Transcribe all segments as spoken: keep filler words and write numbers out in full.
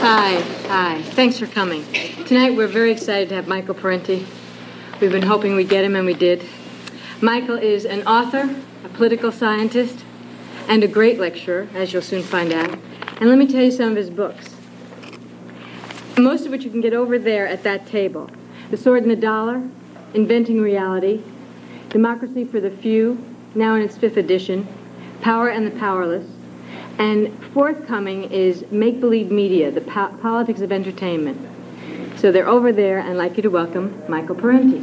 Hi, hi. Thanks for coming. Tonight we're very excited to have Michael Parenti. We've been hoping we'd get him, and we did. Michael is an author, a political scientist, and a great lecturer, as you'll soon find out. And let me tell you some of his books, most of which you can get over there at that table. The Sword and the Dollar, Inventing Reality, Democracy for the Few, now in its fifth edition, Power and the Powerless, and forthcoming is Make-Believe Media, the po- Politics of Entertainment. So they're over there, and I'd like you to welcome Michael Parenti.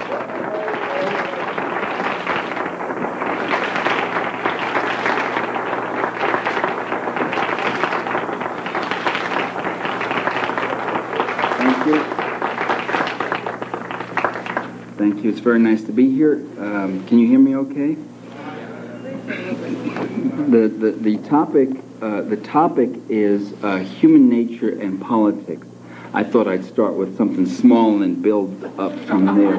Thank you. Thank you. It's very nice to be here. Um, can you hear me okay? The, the, the topic uh, the topic is uh, human nature and politics. I thought I'd start with something small and build up from there.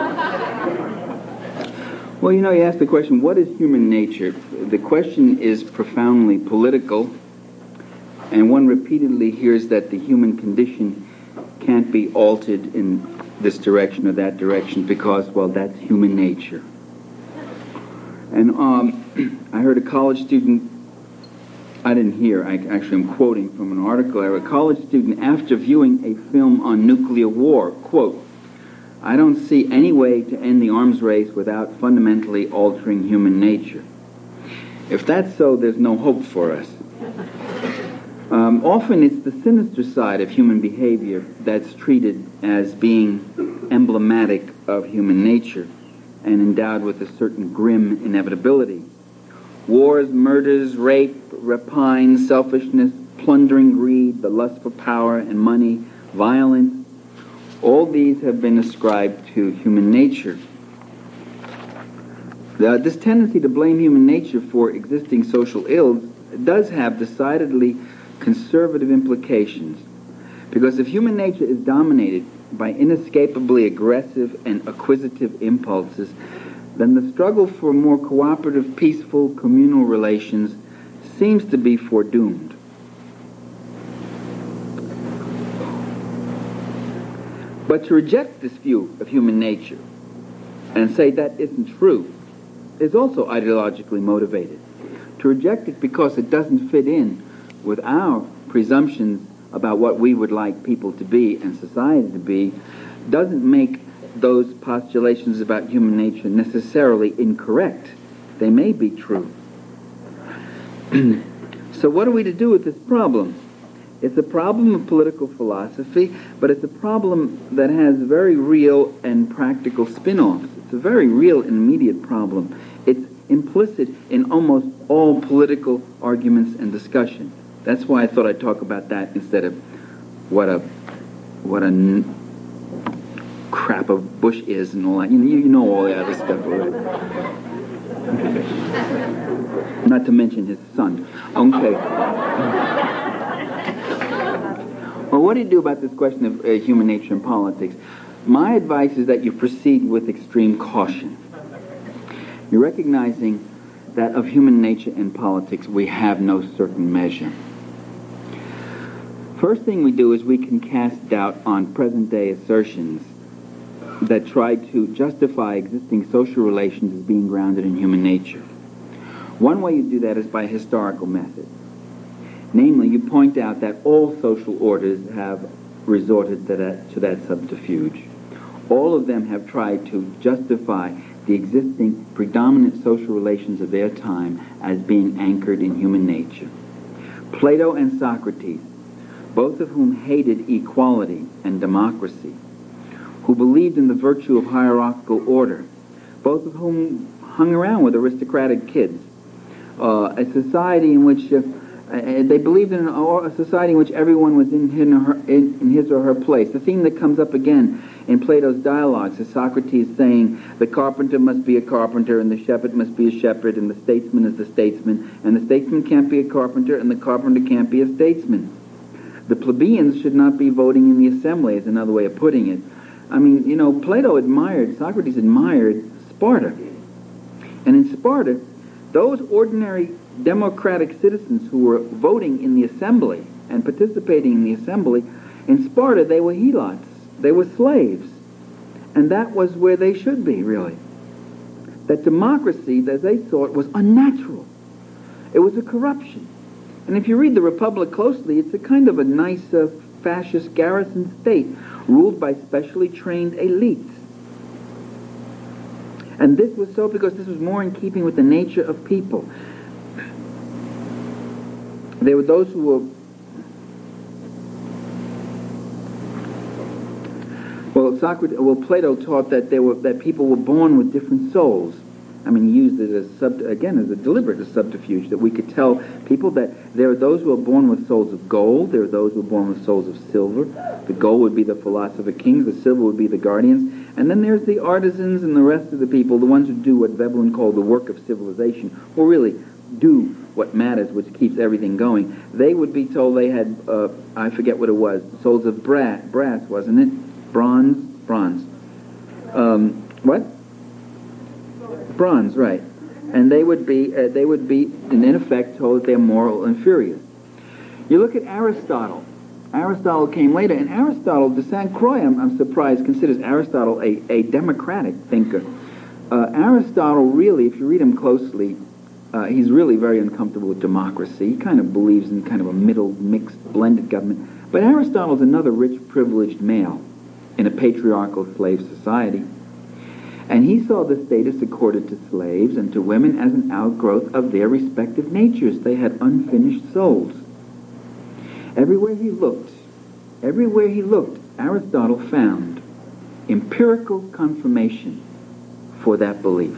Well, you know, you asked the question, what is human nature? The question is profoundly political, and one repeatedly hears that the human condition can't be altered in this direction or that direction because, well, that's human nature. And um, I heard a college student, I didn't hear, I actually am quoting from an article, I heard a college student after viewing a film on nuclear war, quote, "I don't see any way to end the arms race without fundamentally altering human nature. If that's so, there's no hope for us." Um, often it's the sinister side of human behavior that's treated as being emblematic of human nature and endowed with a certain grim inevitability. Wars, murders, rape, rapine, selfishness, plundering, greed, the lust for power and money, violence, all these have been ascribed to human nature. The, this tendency to blame human nature for existing social ills does have decidedly conservative implications, because if human nature is dominated by inescapably aggressive and acquisitive impulses, then the struggle for more cooperative, peaceful, communal relations seems to be foredoomed. But to reject this view of human nature and say that isn't true is also ideologically motivated. To reject it because it doesn't fit in with our presumptions about what we would like people to be and society to be doesn't make those postulations about human nature necessarily incorrect. They may be true. So what are we to do with this problem? It's a problem of political philosophy, but it's a problem that has very real and practical spin-offs. It's a very real and immediate problem. It's implicit in almost all political arguments and discussion. That's why I thought I'd talk about that instead of what a what a n- crap of Bush is and all that. You know, you know all the other stuff already. Not to mention his son. Okay. Well, what do you do about this question of uh, human nature and politics? My advice is that you proceed with extreme caution. You're recognizing that of human nature and politics we have no certain measure. First thing we do is we can cast doubt on present-day assertions that try to justify existing social relations as being grounded in human nature. One way you do that is by a historical method. Namely, you point out that all social orders have resorted to that, to that subterfuge. All of them have tried to justify the existing predominant social relations of their time as being anchored in human nature. Plato and Socrates, both of whom hated equality and democracy, who believed in the virtue of hierarchical order, both of whom hung around with aristocratic kids, uh, a society in which uh, uh, they believed in a, a society in which everyone was in his, or her, in, in his or her place. The theme that comes up again in Plato's dialogues is Socrates saying the carpenter must be a carpenter and the shepherd must be a shepherd and the statesman is the statesman, and the statesman can't be a carpenter and the carpenter can't be a statesman. The plebeians should not be voting in the assembly, is another way of putting it. I mean, you know, Plato admired, Socrates admired Sparta. And in Sparta, those ordinary democratic citizens who were voting in the assembly and participating in the assembly. In Sparta, they were helots. They were slaves. And that was where they should be, really. That democracy, as they saw it, was unnatural. It was a corruption. And if you read the Republic closely, it's a kind of a nice uh, fascist garrison state ruled by specially trained elites. And this was so because this was more in keeping with the nature of people. There were those who were, well, Socrates, well, Plato taught that there were that people were born with different souls. I mean, he used it as sub, again as a deliberate a subterfuge that we could tell people that there are those who are born with souls of gold. There are those who are born with souls of silver. The gold would be the philosopher kings. The silver would be the guardians. And then there's the artisans and the rest of the people, the ones who do what Veblen called the work of civilization, who really do what matters, which keeps everything going. They would be told they had, uh, I forget what it was, souls of brass, brass wasn't it? Bronze? Bronze. Um, what? Bronze, right. And they would be, uh, they would be, in effect, told they're moral inferior. You look at Aristotle. Aristotle came later, and Aristotle, de Saint Croix, I'm, I'm surprised, considers Aristotle a, a democratic thinker. Uh, Aristotle really, if you read him closely, uh, he's really very uncomfortable with democracy. He kind of believes in kind of a middle, mixed, blended government. But Aristotle's another rich, privileged male in a patriarchal slave society. And he saw the status accorded to slaves and to women as an outgrowth of their respective natures. They had unfinished souls. Everywhere he looked, everywhere he looked, Aristotle found empirical confirmation for that belief.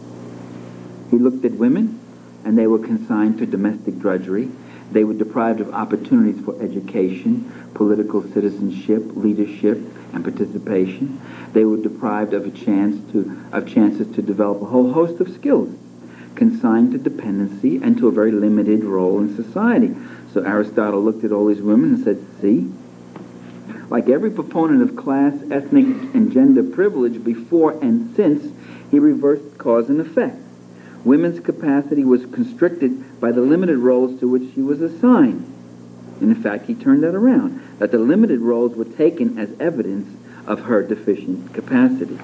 He looked at women, and they were consigned to domestic drudgery. They were deprived of opportunities for education, political citizenship, leadership, and participation. They were deprived of a chance to of chances to develop a whole host of skills, consigned to dependency and to a very limited role in society. So Aristotle looked at all these women and said, see, like every proponent of class, ethnic, and gender privilege before and since, he reversed cause and effect. Women's capacity was constricted by the limited roles to which she was assigned. And in fact, he turned that around, that the limited roles were taken as evidence of her deficient capacity.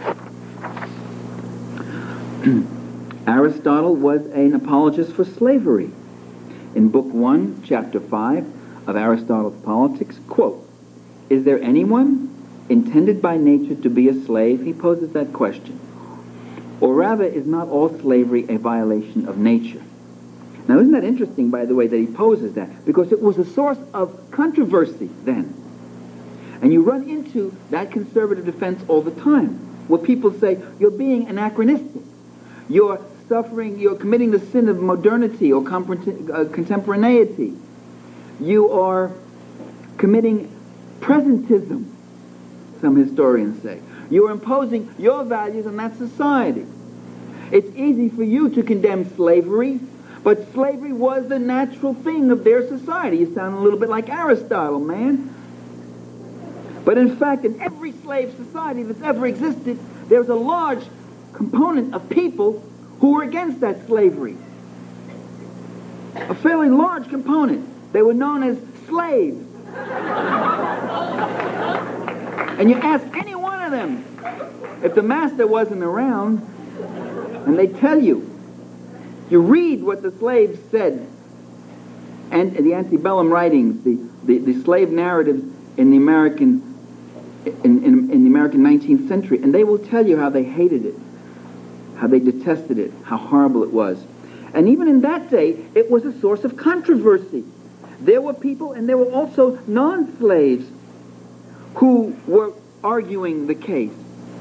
Aristotle was an apologist for slavery. In Book one, Chapter five of Aristotle's Politics, quote, "Is there anyone intended by nature to be a slave?" He poses that question. Or rather, is not all slavery a violation of nature? Now, isn't that interesting, by the way, that he poses that? Because it was a source of controversy then. And you run into that conservative defense all the time, where people say, you're being anachronistic. You're suffering, you're committing the sin of modernity or uh, contemporaneity. You are committing presentism, some historians say. You are imposing your values on that society. It's easy for you to condemn slavery, but slavery was the natural thing of their society. You sound a little bit like Aristotle, man. But in fact, in every slave society that's ever existed, there's a large component of people who were against that slavery. A fairly large component. They were known as slaves. And you ask any one of them if the master wasn't around, and they tell you. You read what the slaves said, and the antebellum writings, the, the, the slave narratives in the American in, in, in the American nineteenth century, and they will tell you how they hated it, how they detested it, how horrible it was. And even in that day, it was a source of controversy. There were people, and there were also non-slaves who were arguing the case.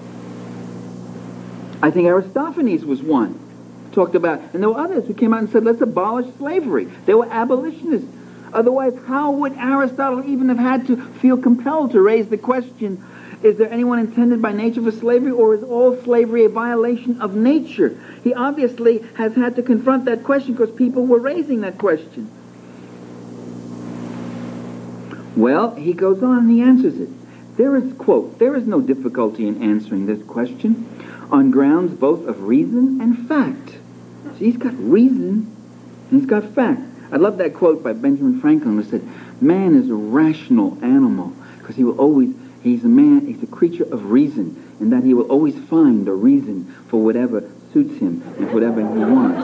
I think Aristophanes was one. Talked about, and there were others who came out and said, let's abolish slavery. They were abolitionists. Otherwise, how would Aristotle even have had to feel compelled to raise the question, is there anyone intended by nature for slavery, or is all slavery a violation of nature? He obviously has had to confront that question because people were raising that question. Well, he goes on and he answers it. There is, quote, there is no difficulty in answering this question on grounds both of reason and fact. See, he's got reason and he's got fact. I love that quote by Benjamin Franklin who said, Man is a rational animal because he will always, he's a man, he's a creature of reason, in that he will always find a reason for whatever suits him and for whatever he wants.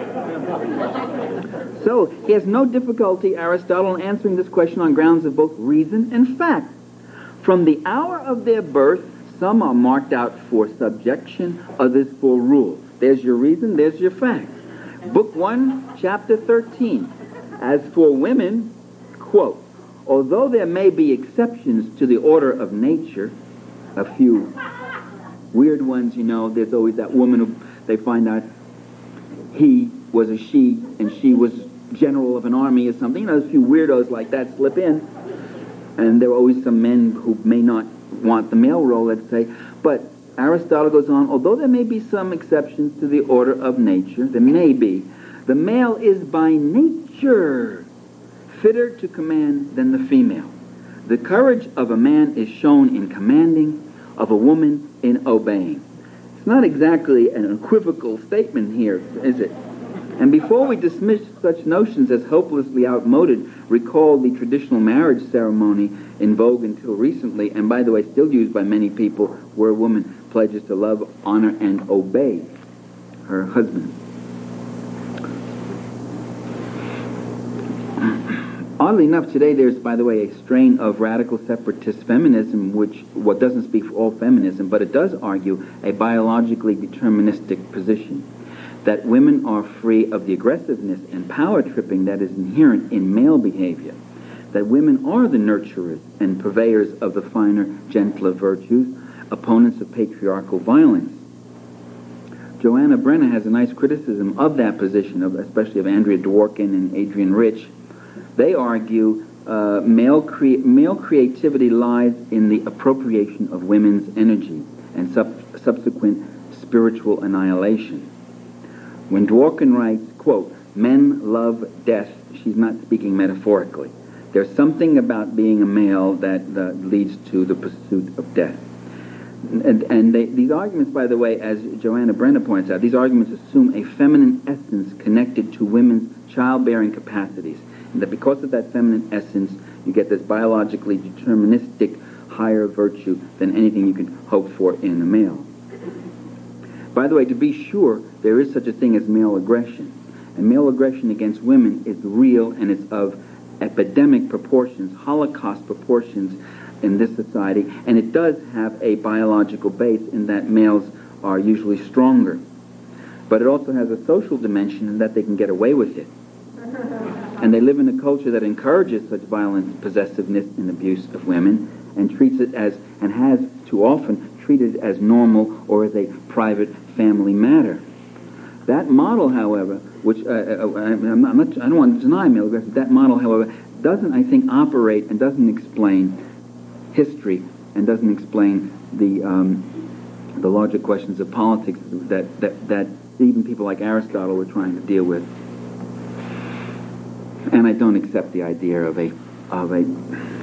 So he has no difficulty, Aristotle, in answering this question on grounds of both reason and fact. From the hour of their birth, some are marked out for subjection, others for rule. There's your reason, there's your fact. Book one, chapter thirteen. As for women, quote, although there may be exceptions to the order of nature, a few weird ones, you know, there's always that woman who they find out he was a she and she was general of an army or something. You know, there's a few weirdos like that slip in. And there are always some men who may not want the male role, let's say. But Aristotle goes on, although there may be some exceptions to the order of nature, there may be, the male is by nature fitter to command than the female. The courage of a man is shown in commanding, of a woman in obeying. It's not exactly an equivocal statement here, is it? And before we dismiss such notions as hopelessly outmoded, recall the traditional marriage ceremony in vogue until recently, and by the way, still used by many people, where a woman pledges to love, honor, and obey her husband. Oddly enough, today there's, by the way, a strain of radical separatist feminism, which what doesn't speak for all feminism, but it does argue a biologically deterministic position, that women are free of the aggressiveness and power tripping that is inherent in male behavior, that women are the nurturers and purveyors of the finer, gentler virtues, opponents of patriarchal violence. Joanna Brenner has a nice criticism of that position, of, especially of Andrea Dworkin and Adrienne Rich. They argue uh, male, crea- male creativity lies in the appropriation of women's energy and sub- subsequent spiritual annihilation. When Dworkin writes, quote, men love death, she's not speaking metaphorically. There's something about being a male that uh, leads to the pursuit of death. And, and they, these arguments, by the way, as Joanna Brenner points out, these arguments assume a feminine essence connected to women's childbearing capacities. And that because of that feminine essence, you get this biologically deterministic higher virtue than anything you can hope for in a male. By the way, to be sure, there is such a thing as male aggression. And male aggression against women is real, and it's of epidemic proportions, Holocaust proportions in this society. And it does have a biological base in that males are usually stronger. But it also has a social dimension in that they can get away with it. And they live in a culture that encourages such violent possessiveness and abuse of women and treats it as, and has too often treated it as normal or as a private family matter. That model, however, which uh, uh, I'm not, I don't want to deny male aggression, that model, however, doesn't, I think, operate and doesn't explain history and doesn't explain the um, the larger questions of politics that, that, that even people like Aristotle were trying to deal with. And I don't accept the idea of a of a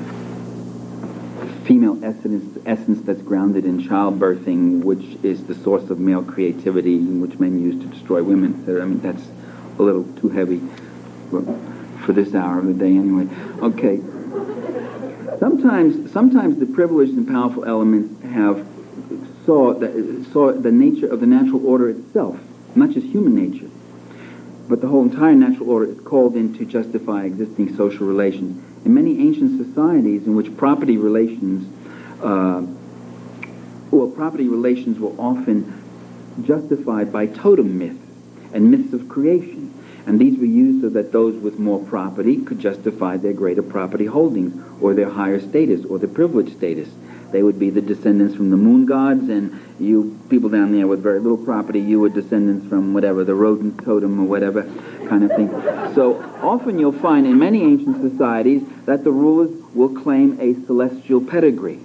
female essence essence that's grounded in childbirthing, which is the source of male creativity, which men use to destroy women. I mean, that's a little too heavy for, for this hour of the day, anyway. Okay. Sometimes, sometimes the privileged and powerful elements have saw the, saw the nature of the natural order itself, not just human nature, but the whole entire natural order is called in to justify existing social relations. In many ancient societies in which property relations, uh, well, property relations were often justified by totem myths and myths of creation. And these were used so that those with more property could justify their greater property holdings or their higher status or their privileged status. They would be the descendants from the moon gods, and you people down there with very little property, you were descendants from whatever, the rodent totem or whatever kind of thing. So often you'll find in many ancient societies that the rulers will claim a celestial pedigree,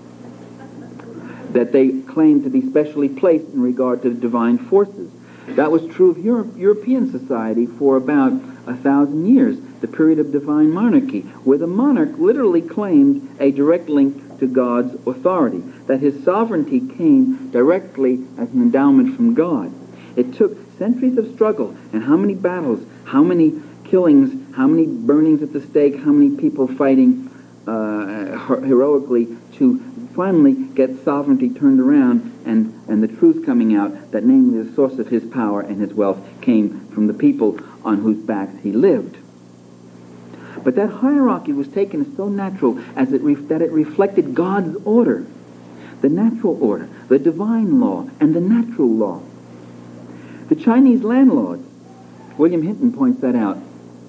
that they claim to be specially placed in regard to the divine forces. That was true of Euro- European society for about a thousand years, the period of divine monarchy, where the monarch literally claimed a direct link to God's authority, that his sovereignty came directly as an endowment from God. It took centuries of struggle and how many battles, how many killings how many burnings at the stake, how many people fighting uh, her- heroically to finally get sovereignty turned around and, and the truth coming out that namely the source of his power and his wealth came from the people on whose backs he lived. But that hierarchy was taken as so natural as it ref- that it reflected God's order, the natural order, the divine law, and the natural law. The Chinese landlords, William Hinton points that out,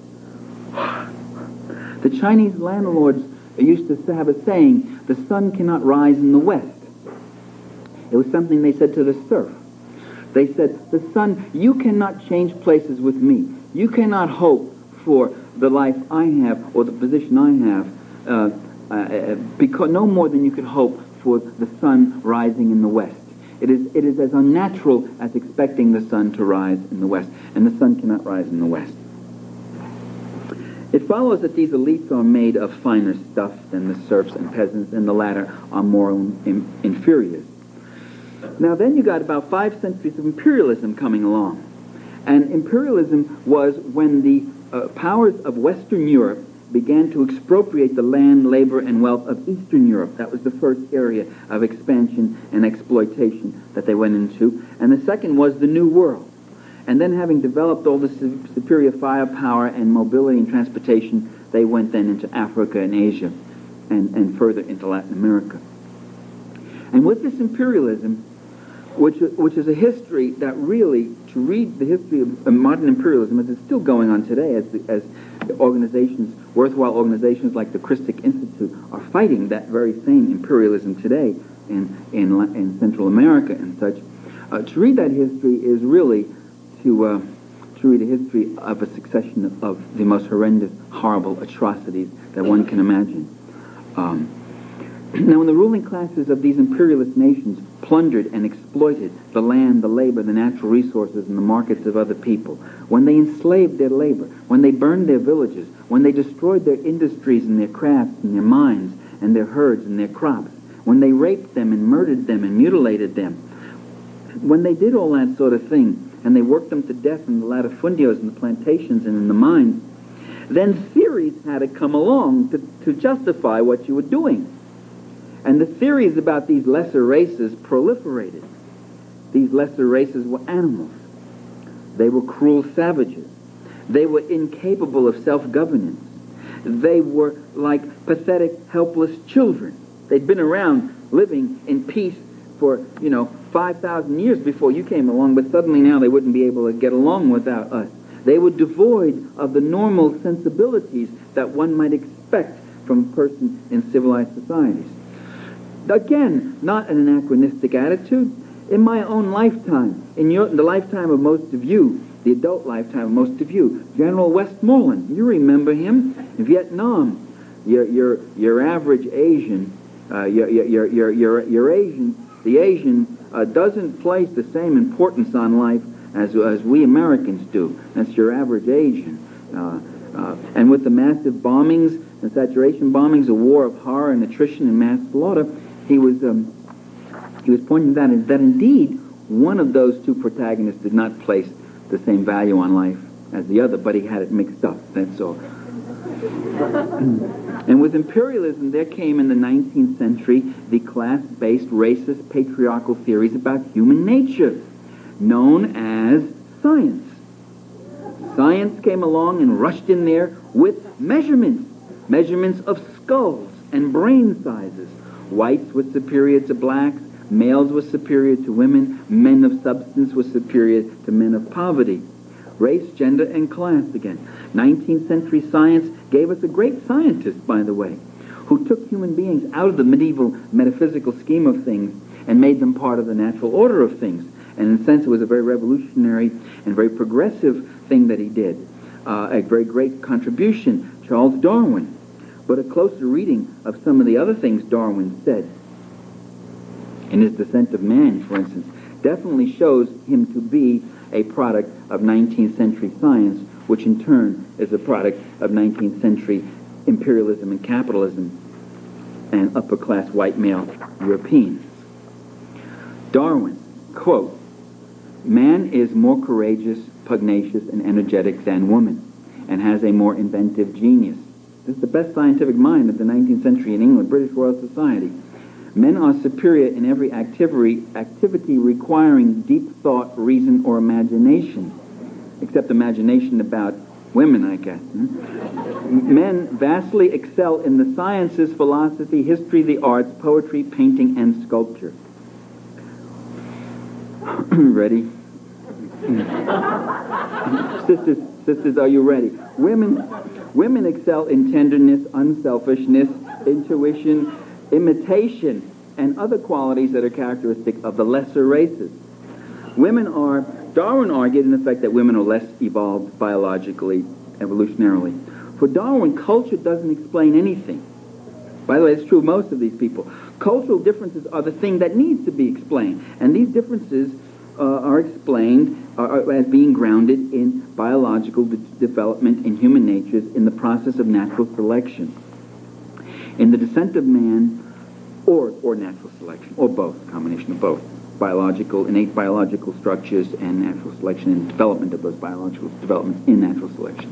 the Chinese landlords used to have a saying, the sun cannot rise in the west. It was something they said to the serf. They said, the sun, you cannot change places with me. You cannot hope for the life I have or the position I have, uh, uh, because no more than you could hope for the sun rising in the west. It is, it is as unnatural as expecting the sun to rise in the west, and the sun cannot rise in the west. It follows that these elites are made of finer stuff than the serfs and peasants, and the latter are more in, inferiors. Now then you got about five centuries of imperialism coming along. And imperialism was when the uh, powers of Western Europe began to expropriate the land, labor, and wealth of Eastern Europe. That was the first area of expansion and exploitation that they went into. And the second was the New World. And then having developed all this superior firepower and mobility and transportation, they went then into Africa and Asia and, and further into Latin America. And with this imperialism, which which is a history that really, to read the history of modern imperialism, as it's still going on today, as the, as organizations, worthwhile organizations like the Christic Institute are fighting that very same imperialism today in in, in Central America and such. Uh, to read that history is really to uh, to read a history of a succession of, of the most horrendous, horrible atrocities that one can imagine. Um, Now, when the ruling classes of these imperialist nations plundered and exploited the land, the labor, the natural resources, and the markets of other people, when they enslaved their labor, when they burned their villages, when they destroyed their industries and their crafts and their mines and their herds and their crops, when they raped them and murdered them and mutilated them, when they did all that sort of thing, and they worked them to death in the latifundios and the plantations and in the mines, then theories had to come along to, to justify what you were doing. And the theories about these lesser races proliferated. These lesser races were animals. They were cruel savages. They were incapable of self-governance. They were like pathetic, helpless children. They'd been around living in peace for, you know, five thousand years before you came along, but suddenly now they wouldn't be able to get along without us. They were devoid of the normal sensibilities that one might expect from a person in civilized societies. Again, not an anachronistic attitude. In my own lifetime, in, your, in the lifetime of most of you, the adult lifetime of most of you, General Westmoreland, you remember him? In Vietnam, your your your average Asian, uh, your, your your your your Asian, the Asian uh, doesn't place the same importance on life as as we Americans do. That's your average Asian. Uh, uh, and with the massive bombings and saturation bombings, a war of horror and attrition and mass slaughter, he was um, he was pointing out that, that indeed one of those two protagonists did not place the same value on life as the other, but he had it mixed up, that's all. And with imperialism, there came in the nineteenth century the class-based, racist, patriarchal theories about human nature, known as science. Science came along and rushed in there with measurements, measurements of skulls and brain sizes. Whites were superior to blacks, males were superior to women, men of substance were superior to men of poverty. Race, gender, and class again. nineteenth century science gave us a great scientist, by the way, who took human beings out of the medieval metaphysical scheme of things and made them part of the natural order of things. And in a sense, it was a very revolutionary and very progressive thing that he did. Uh, a very great contribution, Charles Darwin. But a closer reading of some of the other things Darwin said, in his Descent of Man, for instance, definitely shows him to be a product of nineteenth century science, which in turn is a product of nineteenth century imperialism and capitalism and upper-class white male Europeans. Darwin, quote, "Man is more courageous, pugnacious, and energetic than woman. and has a more inventive genius. This is the best scientific mind of the nineteenth century in England, British Royal Society. Men are superior in every activity, activity requiring deep thought, reason, or imagination, except imagination about women, I guess. Hmm? Men vastly excel in the sciences, philosophy, history, the arts, poetry, painting, and sculpture. Ready? sisters, sisters, are you ready? Women, women excel in tenderness, unselfishness, intuition, imitation, and other qualities that are characteristic of the lesser races. Women are, Darwin argued in effect that women are less evolved biologically, evolutionarily. For Darwin, culture doesn't explain anything. By the way, it's true of most of these people. Cultural differences are the thing that needs to be explained, and these differences uh, are explained uh, as being grounded in biological de- development in human natures in the process of natural selection. In the descent of man, or or natural selection, or both, a combination of both, biological, innate biological structures and natural selection and development of those biological developments in natural selection.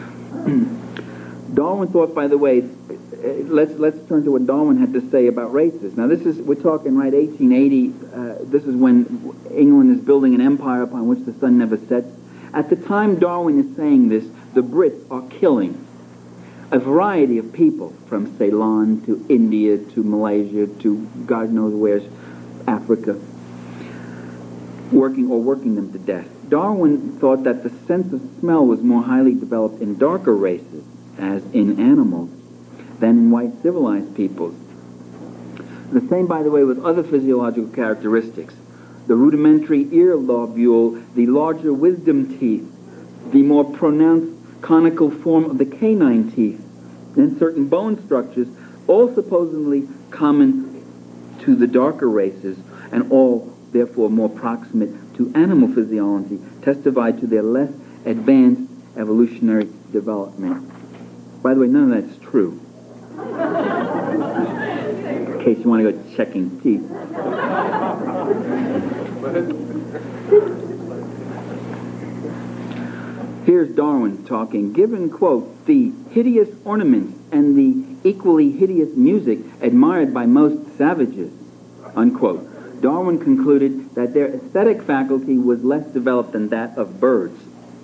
Darwin thought, by the way, let's let's turn to what Darwin had to say about races. Now, this is, we're talking, right, eighteen eighty, uh, this is when England is building an empire upon which the sun never sets. At the time Darwin is saying this, the Brits are killing a variety of people, from Ceylon to India to Malaysia to God knows where's Africa, working or working them to death. Darwin thought that the sense of smell was more highly developed in darker races, as in animals, than in white civilized peoples. The same, by the way, with other physiological characteristics. The rudimentary ear lobule, the larger wisdom teeth, the more pronounced conical form of the canine teeth, and certain bone structures, all supposedly common to the darker races, and all therefore more proximate to animal physiology, testify to their less advanced evolutionary development. By the way, none of that's true. In case you want to go checking teeth. Here's Darwin talking. Given, quote, the hideous ornaments and the equally hideous music admired by most savages, unquote, Darwin concluded that their aesthetic faculty was less developed than that of birds.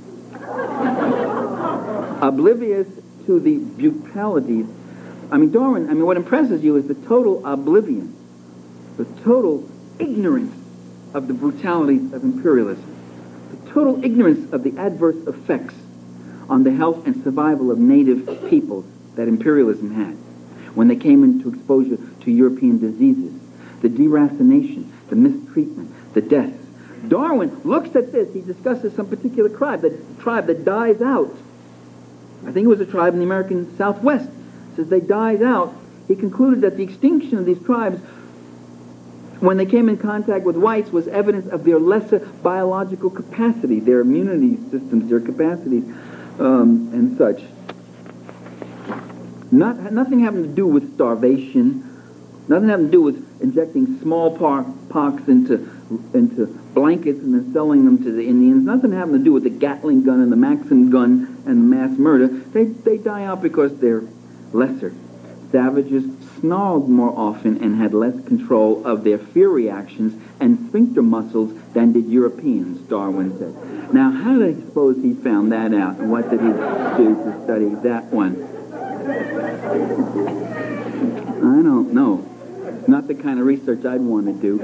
Oblivious to the brutalities, I mean, Darwin, I mean, what impresses you is the total oblivion, the total ignorance of the brutalities of imperialism. Total ignorance of the adverse effects on the health and survival of native peoples that imperialism had when they came into exposure to European diseases, the deracination, the mistreatment, the deaths. Darwin looks at this. He discusses some particular tribe, that tribe that dies out. I think it was a tribe in the American Southwest. Says they died out. He concluded that the extinction of these tribes, when they came in contact with whites, was evidence of their lesser biological capacity, their immunity systems, their capacities, um, and such. Not, nothing having to do with starvation, nothing having to do with injecting smallpox into, into blankets and then selling them to the Indians, nothing having to do with the Gatling gun and the Maxim gun and the mass murder. They, they die out because they're lesser. Savages snarled more often and had less control of their fear reactions and sphincter muscles than did Europeans, Darwin said. Now, how do I suppose he found that out, and what did he do to study that one? I don't know. It's not the kind of research I'd want to do.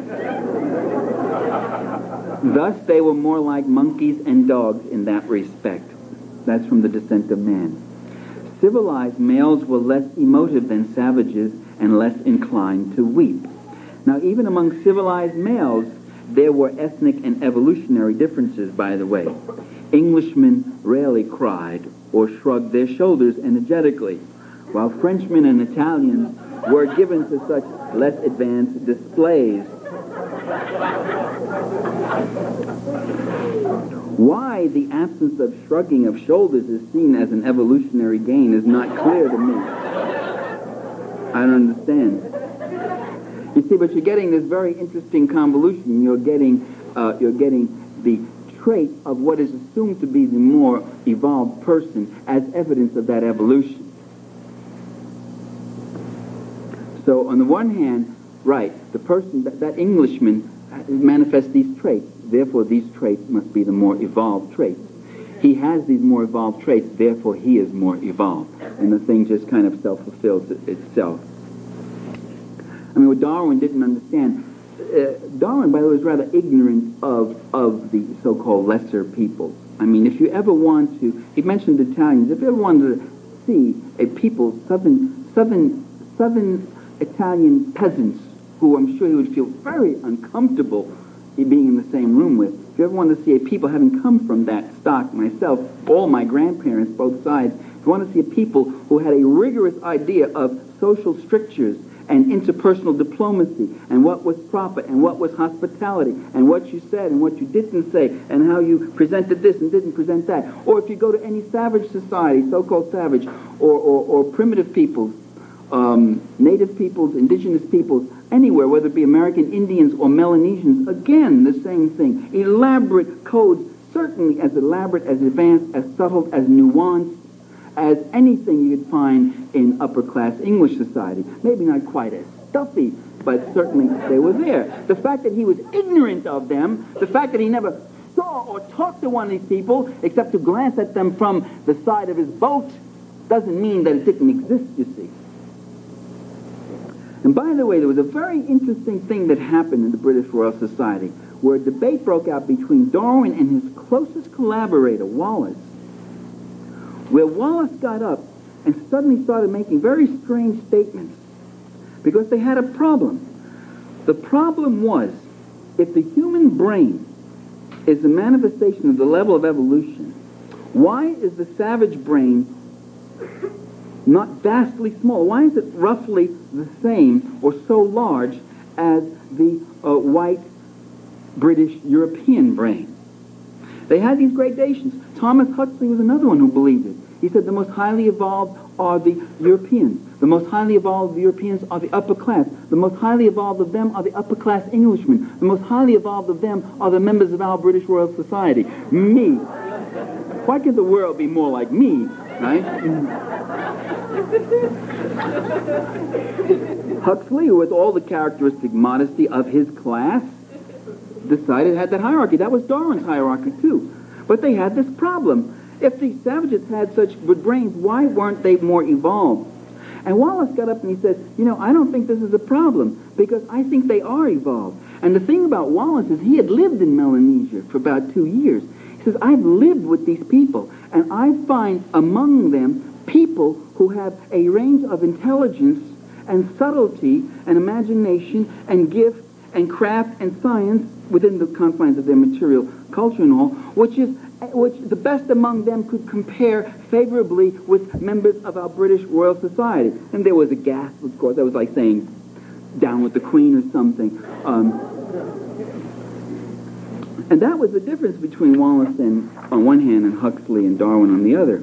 Thus, they were more like monkeys and dogs in that respect. That's from The Descent of Man. Civilized males were less emotive than savages and less inclined to weep. Now, even among civilized males, there were ethnic and evolutionary differences, by the way. Englishmen rarely cried or shrugged their shoulders energetically, while Frenchmen and Italians were given to such less advanced displays. Why the absence of shrugging of shoulders is seen as an evolutionary gain is not clear to me. I don't understand. You see, but you're getting this very interesting convolution. You're getting, uh, you're getting the trait of what is assumed to be the more evolved person as evidence of that evolution. So on the one hand, right, the person, that, that Englishman manifests these traits. Therefore, these traits must be the more evolved traits. He has these more evolved traits, therefore he is more evolved. And the thing just kind of self-fulfills it, itself. I mean, what Darwin didn't understand, uh, Darwin, by the way, was rather ignorant of, of the so-called lesser peoples. I mean, if you ever want to, he mentioned Italians, if you ever wanted to see a people, southern, southern, southern Italian peasants, who I'm sure he would feel very uncomfortable being in the same room with. If you ever want to see a people having come from that stock, myself, all my grandparents, both sides, if you want to see a people who had a rigorous idea of social strictures and interpersonal diplomacy and what was proper and what was hospitality and what you said and what you didn't say and how you presented this and didn't present that. Or if you go to any savage society, so-called savage, or, or, or primitive peoples, um, native peoples, indigenous peoples, anywhere, whether it be American Indians or Melanesians, again, the same thing. Elaborate codes, certainly as elaborate, as advanced, as subtle, as nuanced, as anything you could find in upper-class English society. Maybe not quite as stuffy, but certainly they were there. The fact that he was ignorant of them, the fact that he never saw or talked to one of these people, except to glance at them from the side of his boat, doesn't mean that it didn't exist, you see. And by the way, there was a very interesting thing that happened in the British Royal Society, where a debate broke out between Darwin and his closest collaborator, Wallace, where Wallace got up and suddenly started making very strange statements, because they had a problem. The problem was, if the human brain is a manifestation of the level of evolution, why is the savage brain not vastly small? Why is it roughly the same or so large as the uh, white British European brain? They had these gradations. Thomas Huxley was another one who believed it. He said the most highly evolved are the Europeans. The most highly evolved of the Europeans are the upper class. The most highly evolved of them are the upper class Englishmen. The most highly evolved of them are the members of our British Royal Society. Me. Why can't the world be more like me, right? Huxley, with all the characteristic modesty of his class, decided had that hierarchy. That was Darwin's hierarchy too. But they had this problem. If the savages had such good brains, why weren't they more evolved? And Wallace got up and he said, you know, I don't think this is a problem, because I think they are evolved. And the thing about Wallace is he had lived in Melanesia for about two years. He says, I've lived with these people, and I find among them people who have a range of intelligence and subtlety and imagination and gift and craft and science within the confines of their material culture and all, which is which the best among them could compare favorably with members of our British Royal Society. And there was a gasp, of course. That was like saying, down with the Queen or something. Um, and that was the difference between Wallace and, on one hand, and Huxley and Darwin on the other.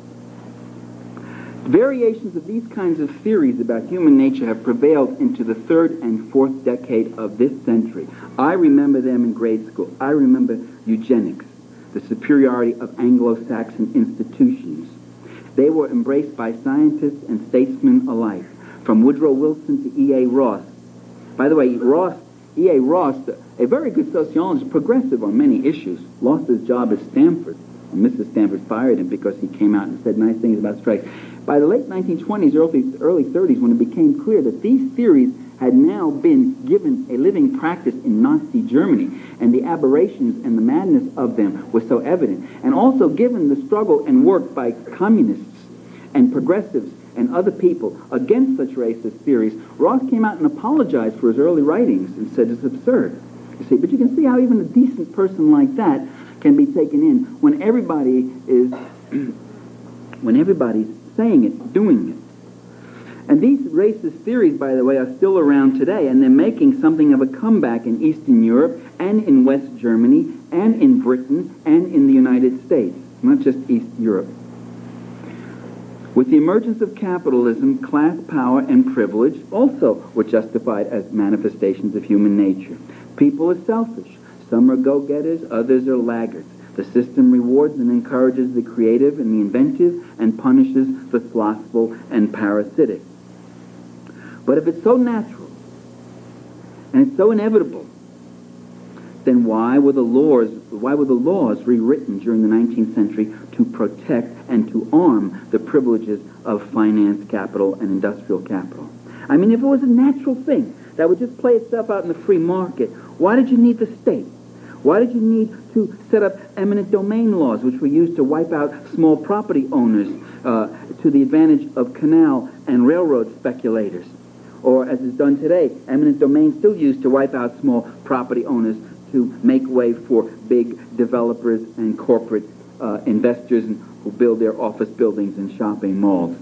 Variations of these kinds of theories about human nature have prevailed into the third and fourth decade of this century. I remember them in grade school. I remember eugenics, the superiority of Anglo-Saxon institutions. They were embraced by scientists and statesmen alike, from Woodrow Wilson to E A Ross. By the way, Ross, E A Ross, a very good sociologist, progressive on many issues, lost his job at Stanford. And Missus Stanford fired him because he came out and said nice things about strikes. By the late nineteen twenties, early, early thirties, when it became clear that these theories had now been given a living practice in Nazi Germany, and the aberrations and the madness of them was so evident, and also given the struggle and work by communists and progressives and other people against such racist theories, Ross came out and apologized for his early writings and said it's absurd. You see, but you can see how even a decent person like that can be taken in when everybody is, when everybody's saying it, doing it. And these racist theories, by the way, are still around today, and they're making something of a comeback in Eastern Europe and in West Germany and in Britain and in the United States, not just East Europe. With the emergence of capitalism, class power and privilege also were justified as manifestations of human nature. People are selfish. Some are go-getters, others are laggards. The system rewards and encourages the creative and the inventive and punishes the slothful and parasitic. But if it's so natural and it's so inevitable, then why were the laws why were the laws rewritten during the nineteenth century to protect and to arm the privileges of finance capital and industrial capital? I mean, if it was a natural thing that would just play itself out in the free market, why did you need the state? Why did you need to set up eminent domain laws, which were used to wipe out small property owners uh, to the advantage of canal and railroad speculators? Or, as is done today, eminent domain still used to wipe out small property owners to make way for big developers and corporate uh, investors who build their office buildings and shopping malls.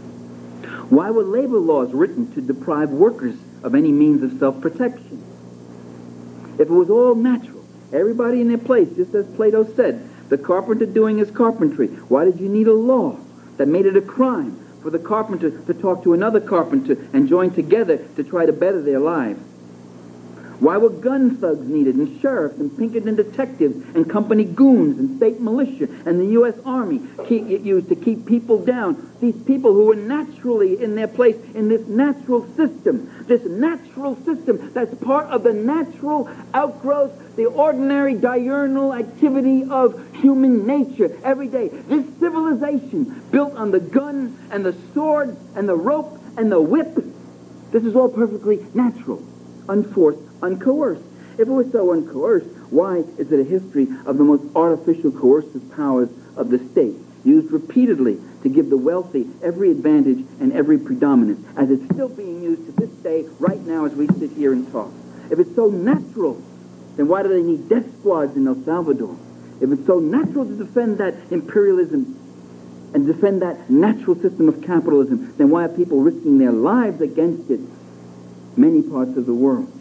Why were labor laws written to deprive workers of any means of self-protection? If it was all natural, everybody in their place, just as Plato said, the carpenter doing his carpentry, why did you need a law that made it a crime for the carpenter to talk to another carpenter and join together to try to better their lives? Why were gun thugs needed, and sheriffs, and Pinkerton detectives, and company goons, and state militia, and the U S Army keep, used to keep people down? These people who were naturally in their place in this natural system, this natural system that's part of the natural outgrowth, the ordinary diurnal activity of human nature every day. This civilization built on the gun, and the sword, and the rope, and the whip, this is all perfectly natural, unforced, uncoerced. If it was so uncoerced, why is it a history of the most artificial coercive powers of the state, used repeatedly to give the wealthy every advantage and every predominance, as it's still being used to this day, right now, as we sit here and talk? If it's so natural, then why do they need death squads in El Salvador? If it's so natural to defend that imperialism and defend that natural system of capitalism, then why are people risking their lives against it many parts of the world?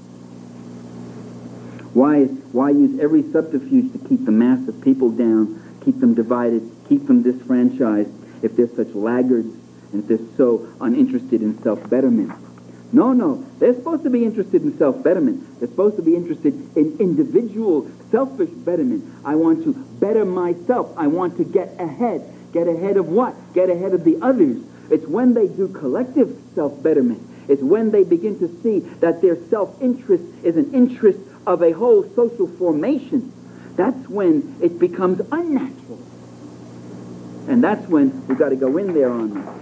Why, is, why use every subterfuge to keep the mass of people down, keep them divided, keep them disfranchised, if they're such laggards and if they're so uninterested in self-betterment? No, no, they're supposed to be interested in self-betterment. They're supposed to be interested in individual, selfish betterment. I want to better myself. I want to get ahead. Get ahead of what? Get ahead of the others. It's when they do collective self-betterment. It's when they begin to see that their self-interest is an interest of a whole social formation. That's when it becomes unnatural. And that's when we've got to go in there on that.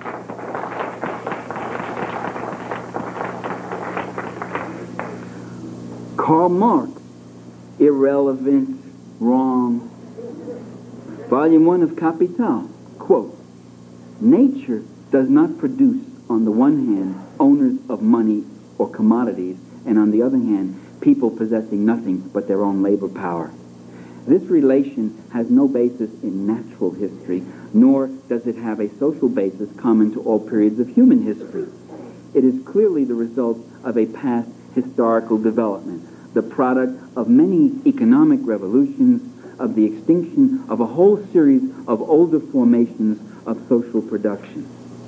Karl Marx, irrelevant, wrong. Volume one of Capital, quote, "Nature does not produce, on the one hand, owners of money or commodities, and on the other hand, people possessing nothing but their own labor power. This relation has no basis in natural history, nor does it have a social basis common to all periods of human history. It is clearly the result of a past historical development, the product of many economic revolutions, of the extinction of a whole series of older formations of social production."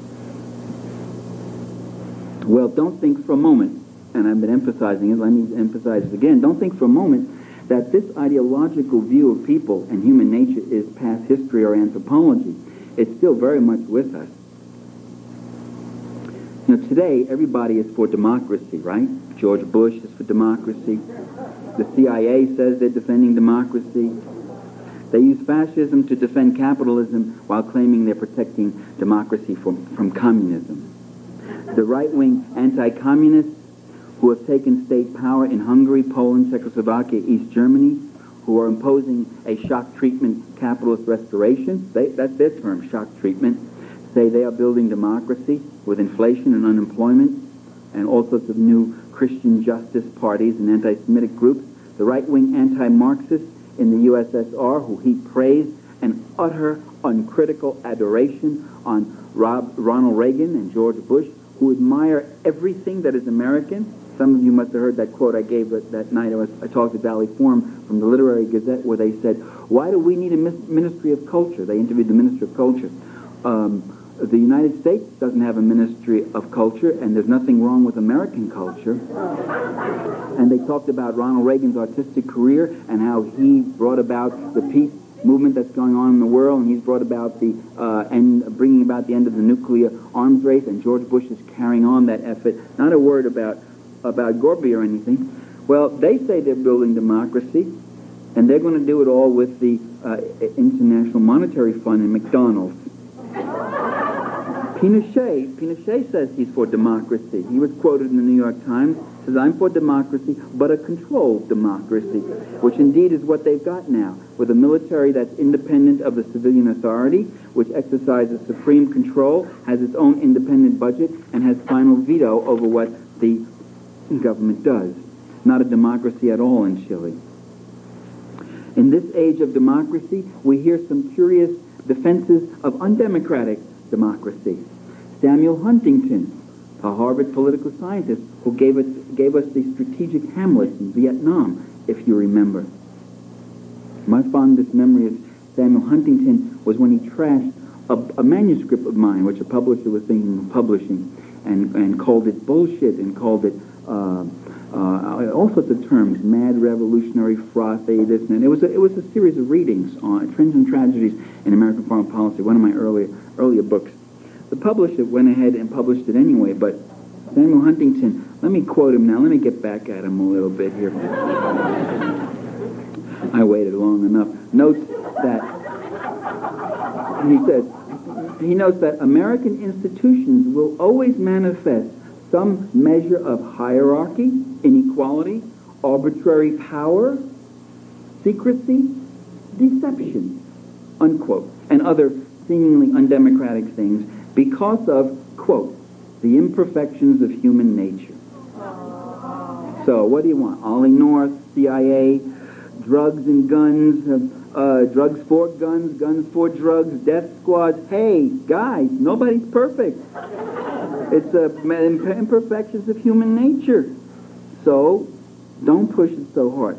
Well, don't think for a moment, and I've been emphasizing it, let me emphasize it again, don't think for a moment that this ideological view of people and human nature is past history or anthropology. It's still very much with us. You know, today, everybody is for democracy, right? George Bush is for democracy. The C I A says they're defending democracy. They use fascism to defend capitalism while claiming they're protecting democracy from, from communism. The right-wing anti-communists who have taken state power in Hungary, Poland, Czechoslovakia, East Germany, who are imposing a shock treatment capitalist restoration, they, that's their term, shock treatment, say they are building democracy with inflation and unemployment and all sorts of new Christian justice parties and anti-Semitic groups. The right-wing anti-Marxists in the U S S R who heap praise and utter uncritical adoration on Rob, Ronald Reagan and George Bush, who admire everything that is American. Some of you must have heard that quote I gave that night. I, was, I talked at Valley Forum from the Literary Gazette where they said, why do we need a Ministry of Culture? They interviewed the Minister of Culture. Um, The United States doesn't have a Ministry of Culture, and there's nothing wrong with American culture. And they talked about Ronald Reagan's artistic career and how he brought about the peace movement that's going on in the world, and he's brought about the uh, end, bringing about the end of the nuclear arms race, and George Bush is carrying on that effort. Not a word about about Gorby or anything. Well, they say they're building democracy, and they're going to do it all with the uh, International Monetary Fund and McDonald's. Pinochet, Pinochet says he's for democracy. He was quoted in the New York Times, says, I'm for democracy, but a controlled democracy, which indeed is what they've got now, with a military that's independent of the civilian authority, which exercises supreme control, has its own independent budget, and has final veto over what the government does. Not a democracy at all in Chile. In this age of democracy, we hear some curious defenses of undemocratic democracy. Samuel Huntington, a Harvard political scientist who gave us, gave us the strategic Hamlet in Vietnam, if you remember. My fondest memory of Samuel Huntington was when he trashed a, a manuscript of mine, which a publisher was thinking of publishing, and, and called it bullshit, and called it uh, uh, all sorts of terms, mad, revolutionary, frothy, this and that. It was a, it was a series of readings on Trends and Tragedies in American Foreign Policy, one of my earlier earlier books. The publisher went ahead and published it anyway, but Samuel Huntington, let me quote him now. Let me get back at him a little bit here. I waited long enough. Notes that, he said, he notes that American institutions will always manifest some measure of hierarchy, inequality, arbitrary power, secrecy, deception, unquote, and other seemingly undemocratic things because of, quote, the imperfections of human nature. So, what do you want? Ollie North, C I A, drugs and guns, uh, drugs for guns, guns for drugs, death squads. Hey, guys, nobody's perfect. It's uh, imperfections of human nature. So, don't push it so hard.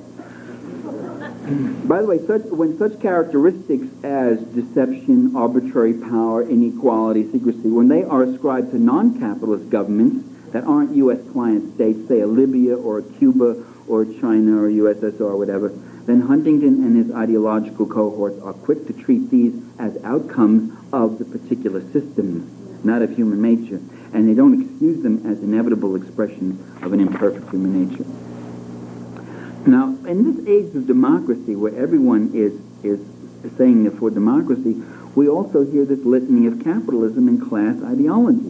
By the way, such, when such characteristics as deception, arbitrary power, inequality, secrecy, when they are ascribed to non-capitalist governments that aren't U S client states, say a Libya or a Cuba or China or U S S R or whatever, then Huntington and his ideological cohorts are quick to treat these as outcomes of the particular systems, not of human nature, and they don't excuse them as inevitable expressions of an imperfect human nature. Now, in this age of democracy, where everyone is, is saying they're for democracy, we also hear this litany of capitalism and class ideology.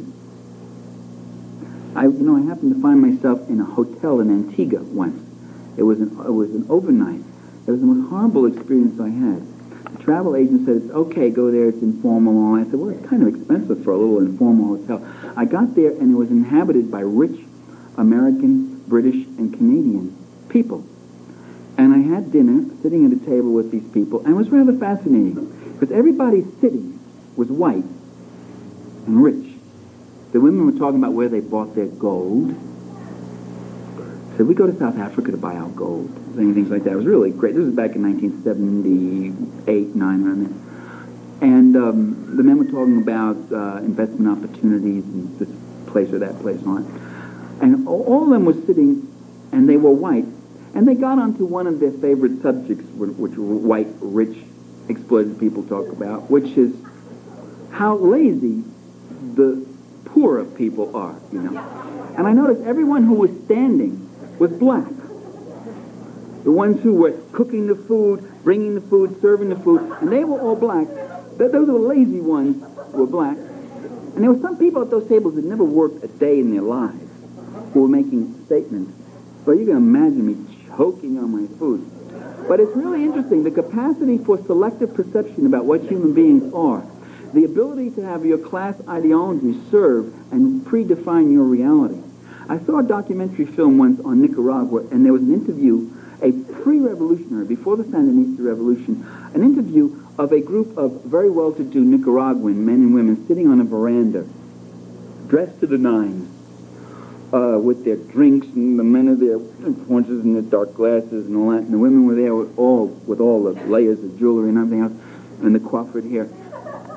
I, you know, I happened to find myself in a hotel in Antigua once. It was an, it was an overnight. It was the most horrible experience I had. The travel agent said, it's okay, go there, it's informal and all. I said, well, it's kind of expensive for a little informal hotel. I got there, and it was inhabited by rich American, British, and Canadian people. And I had dinner, sitting at a table with these people, and it was rather fascinating, because everybody sitting was white and rich. The women were talking about where they bought their gold. Said, we go to South Africa to buy our gold, saying things like that. It was really great. This was back in nineteen seventy-eight, nine, around there. And um, the men were talking about uh, investment opportunities in this place or that place and all that. And all of them were sitting, and they were white. And they got onto one of their favorite subjects, which white, rich, exploited people talk about, which is how lazy the poor of people are, you know. And I noticed everyone who was standing was black. The ones who were cooking the food, bringing the food, serving the food, and they were all black. Those were the lazy ones who were black. And there were some people at those tables that never worked a day in their lives who were making statements. So you can imagine me choking on my food. But it's really interesting, the capacity for selective perception about what human beings are, the ability to have your class ideology serve and predefine your reality. I saw a documentary film once on Nicaragua, and there was an interview, a pre-revolutionary, before the Sandinista revolution, an interview of a group of very well-to-do Nicaraguan men and women sitting on a veranda, dressed to the nines, Uh, with their drinks, and the men of their horses and their dark glasses and all that, and the women were there with all with all the layers of jewelry and everything else, and the coiffured hair.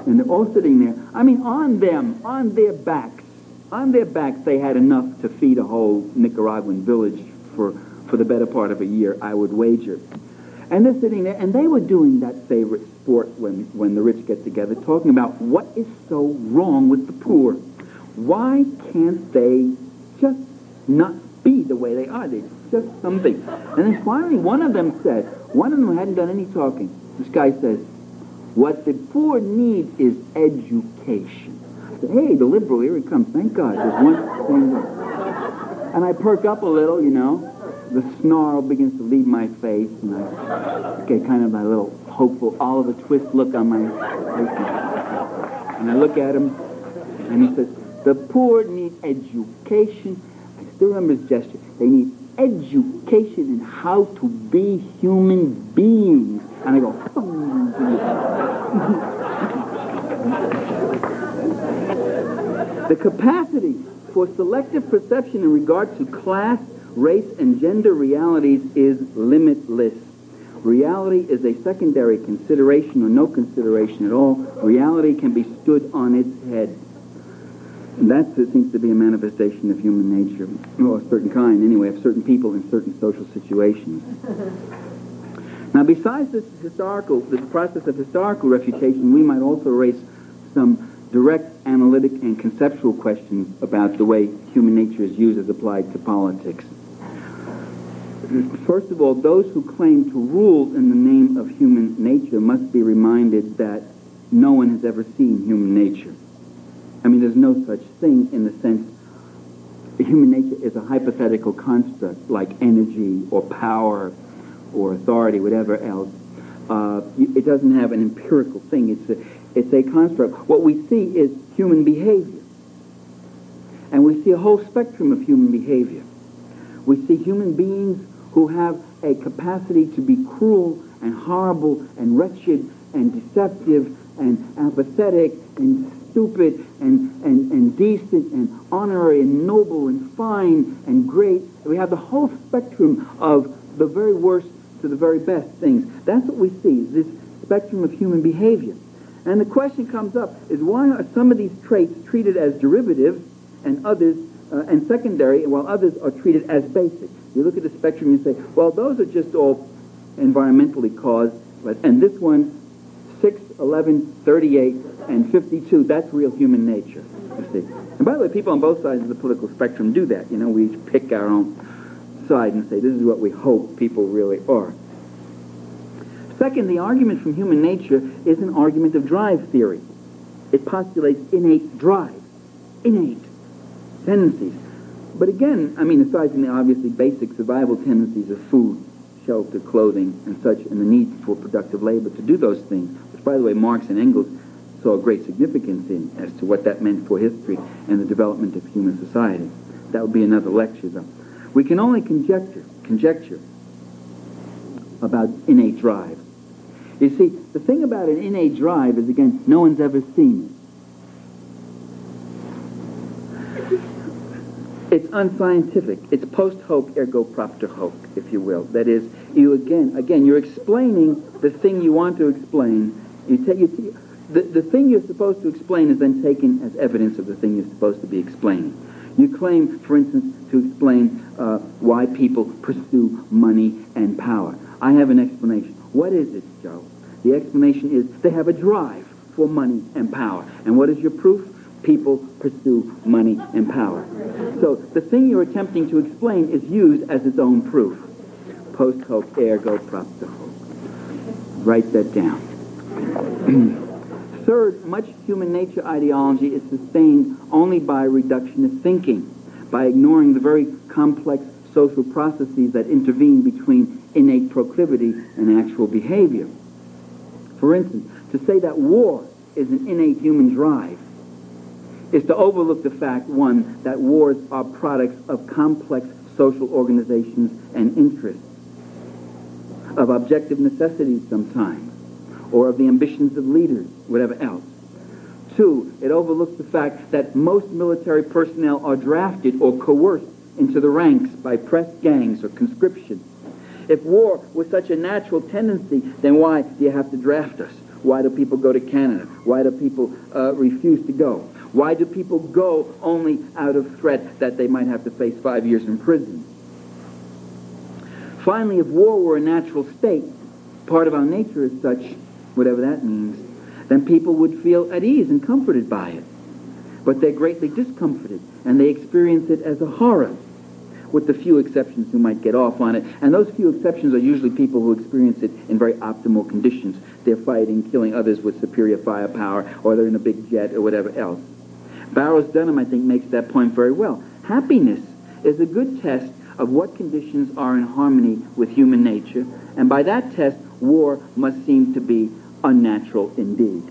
And they're all sitting there. I mean, on them, on their backs, on their backs, they had enough to feed a whole Nicaraguan village for, for the better part of a year, I would wager. And they're sitting there, and they were doing that favorite sport when, when the rich get together, talking about what is so wrong with the poor. Why can't they just not be the way they are? They're just something. And then finally, one of them said, one of them hadn't done any talking. This guy says, what the poor need is education. I said, hey, the liberal, here he comes. Thank God. There's one thing there. And I perk up a little, you know. The snarl begins to leave my face, and I get kind of my little hopeful Oliver Twist look on my face. And I look at him, and he says, the poor need education. I still remember his gesture. They need education in how to be human beings. And I go, the capacity for selective perception in regard to class, race, and gender realities is limitless. Reality is a secondary consideration or no consideration at all. Reality can be stood on its head. And that seems to be a manifestation of human nature, or a certain kind, anyway, of certain people in certain social situations. Now, besides this historical, this process of historical refutation, we might also raise some direct analytic and conceptual questions about the way human nature is used as applied to politics. First of all, those who claim to rule in the name of human nature must be reminded that no one has ever seen human nature. I mean, there's no such thing in the sense that human nature is a hypothetical construct like energy or power or authority, whatever else. Uh, it doesn't have an empirical thing. It's a, it's a construct. What we see is human behavior. And we see a whole spectrum of human behavior. We see human beings who have a capacity to be cruel and horrible and wretched and deceptive and apathetic and stupid and, and, and decent and honorary and noble and fine and great. We have the whole spectrum of the very worst to the very best things. That's what we see, this spectrum of human behavior. And the question comes up is, why are some of these traits treated as derivative and others uh, and secondary, while others are treated as basic? You look at the spectrum and you say, well, those are just all environmentally caused, but, and this one, six, eleven, thirty-eight, and fifty-two, that's real human nature, you see. And by the way, people on both sides of the political spectrum do that. You know, we each pick our own side and say, this is what we hope people really are. Second, the argument from human nature is an argument of drive theory. It postulates innate drive, innate tendencies. But again, I mean, aside from the obviously basic survival tendencies of food, shelter, clothing, and such, and the need for productive labor to do those things, which, by the way, Marx and Engels saw great significance in as to what that meant for history and the development of human society. That would be another lecture, though. We can only conjecture, conjecture about innate drive. You see, the thing about an innate drive is, again, no one's ever seen it. It's unscientific. It's post hoc ergo propter hoc, if you will. That is, you again, again, you're explaining the thing you want to explain. You take, you t- the, the thing you're supposed to explain is then taken as evidence of the thing you're supposed to be explaining. You claim, for instance, to explain uh, why people pursue money and power. I have an explanation. What is it, Joe? The explanation is they have a drive for money and power. And what is your proof? People pursue money and power. So the thing you're attempting to explain is used as its own proof. Post hoc ergo propter hoc. Write that down. Third, much human nature ideology is sustained only by reductionist thinking, by ignoring the very complex social processes that intervene between innate proclivity and actual behavior. For instance, to say that war is an innate human drive is to overlook the fact, one, that wars are products of complex social organizations and interests, of objective necessities sometimes, or of the ambitions of leaders, whatever else. Two, it overlooks the fact that most military personnel are drafted or coerced into the ranks by press gangs or conscription. If war was such a natural tendency, then why do you have to draft us? Why do people go to Canada? Why do people uh, refuse to go? Why do people go only out of threat that they might have to face five years in prison? Finally, if war were a natural state, part of our nature is such, whatever that means, then people would feel at ease and comforted by it. But they're greatly discomforted, and they experience it as a horror, with the few exceptions who might get off on it. And those few exceptions are usually people who experience it in very optimal conditions. They're fighting, killing others with superior firepower, or they're in a big jet, or whatever else. Barrows Dunham, I think, makes that point very well. Happiness is a good test of what conditions are in harmony with human nature, and by that test, war must seem to be unnatural indeed.